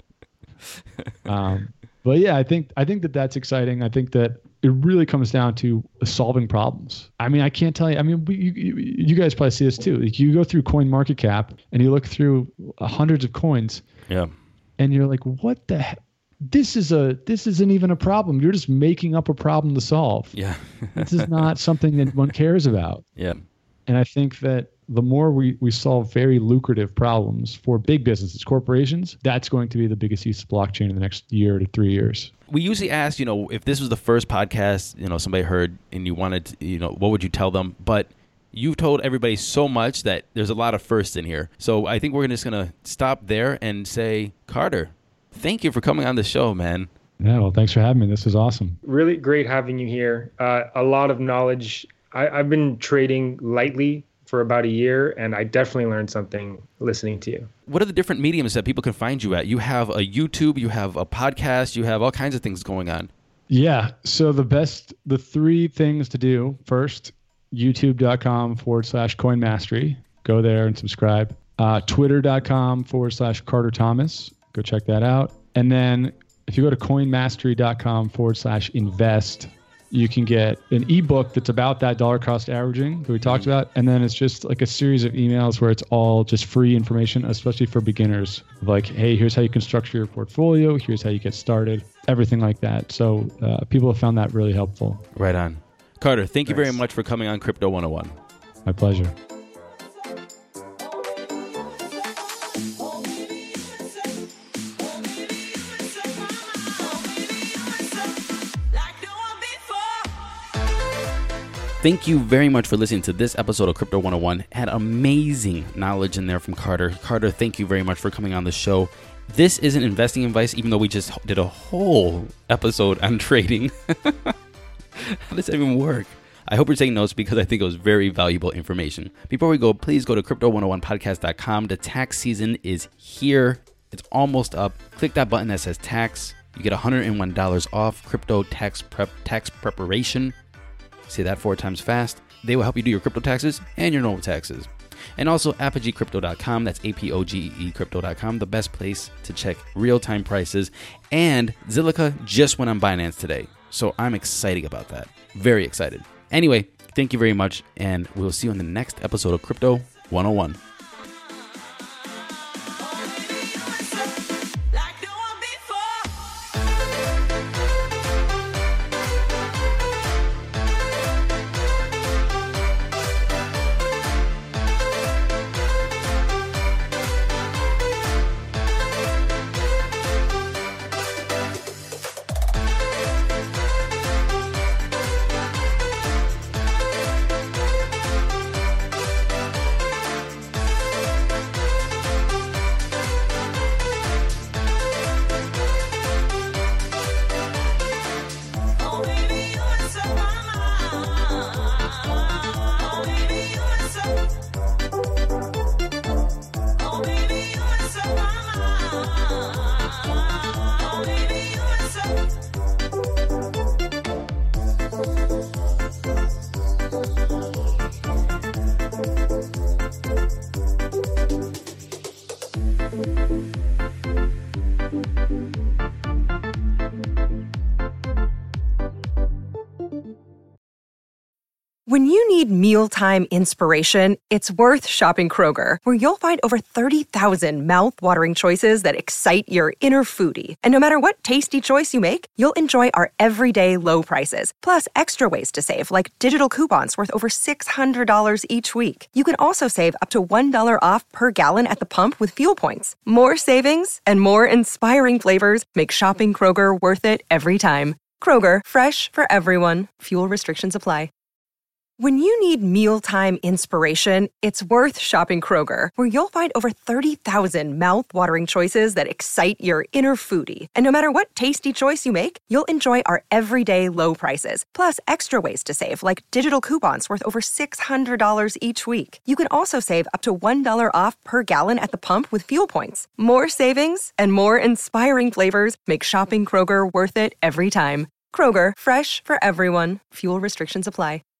[SPEAKER 3] that. But yeah, I think that's exciting. I think that it really comes down to solving problems. I can't tell you. You guys probably see this too. Like, you go through CoinMarketCap and you look through hundreds of coins.
[SPEAKER 1] Yeah.
[SPEAKER 3] And you're like, what the heck? This isn't even a problem. You're just making up a problem to solve.
[SPEAKER 1] Yeah.
[SPEAKER 3] This is not something that one cares about.
[SPEAKER 1] Yeah.
[SPEAKER 3] And I think that the more we solve very lucrative problems for big businesses, corporations, that's going to be the biggest use of blockchain in the next year to 3 years.
[SPEAKER 1] We usually ask, if this was the first podcast, somebody heard and you wanted to, what would you tell them? But you've told everybody so much that there's a lot of firsts in here. So I think we're just going to stop there and say, Carter, thank you for coming on the show, man.
[SPEAKER 3] Yeah, well, thanks for having me. This is awesome.
[SPEAKER 2] Really great having you here. A lot of knowledge. I've been trading lightly for about a year, and I definitely learned something listening to you.
[SPEAKER 1] What are the different mediums that people can find you at? You have a YouTube, you have a podcast, you have all kinds of things going on.
[SPEAKER 3] Yeah. So the three things to do: first, youtube.com/coinmastery. Go there and subscribe. Twitter.com/Carter Thomas. Go check that out. And then if you go to coinmastery.com/invest, you can get an ebook that's about that dollar cost averaging that we talked about. And then it's just like a series of emails where it's all just free information, especially for beginners. Like, hey, here's how you can structure your portfolio. Here's how you get started, everything like that. So people have found that really helpful.
[SPEAKER 1] Right on. Carter, thank you very much for coming on Crypto 101.
[SPEAKER 3] My pleasure.
[SPEAKER 1] Thank you very much for listening to this episode of Crypto 101. Had amazing knowledge in there from Carter. Carter, thank you very much for coming on the show. This isn't investing advice, even though we just did a whole episode on trading. How does that even work? I hope you're taking notes because I think it was very valuable information. Before we go, please go to crypto101podcast.com. The tax season is here. It's almost up. Click that button that says tax. You get $101 off crypto tax preparation. Say that 4 times fast. They will help you do your crypto taxes and your normal taxes. And also apogeecrypto.com. That's APOGEE crypto.com. The best place to check real-time prices. And Zilliqa just went on Binance today. So I'm excited about that. Very excited. Anyway, thank you very much. And we'll see you on the next episode of Crypto 101.
[SPEAKER 6] When you need mealtime inspiration, it's worth shopping Kroger, where you'll find over 30,000 mouth-watering choices that excite your inner foodie. And no matter what tasty choice you make, you'll enjoy our everyday low prices, plus extra ways to save, like digital coupons worth over $600 each week. You can also save up to $1 off per gallon at the pump with fuel points. More savings and more inspiring flavors make shopping Kroger worth it every time. Kroger, fresh for everyone. Fuel restrictions apply. When you need mealtime inspiration, it's worth shopping Kroger, where you'll find over 30,000 mouth-watering choices that excite your inner foodie. And no matter what tasty choice you make, you'll enjoy our everyday low prices, plus extra ways to save, like digital coupons worth over $600 each week. You can also save up to $1 off per gallon at the pump with fuel points. More savings and more inspiring flavors make shopping Kroger worth it every time. Kroger, fresh for everyone. Fuel restrictions apply.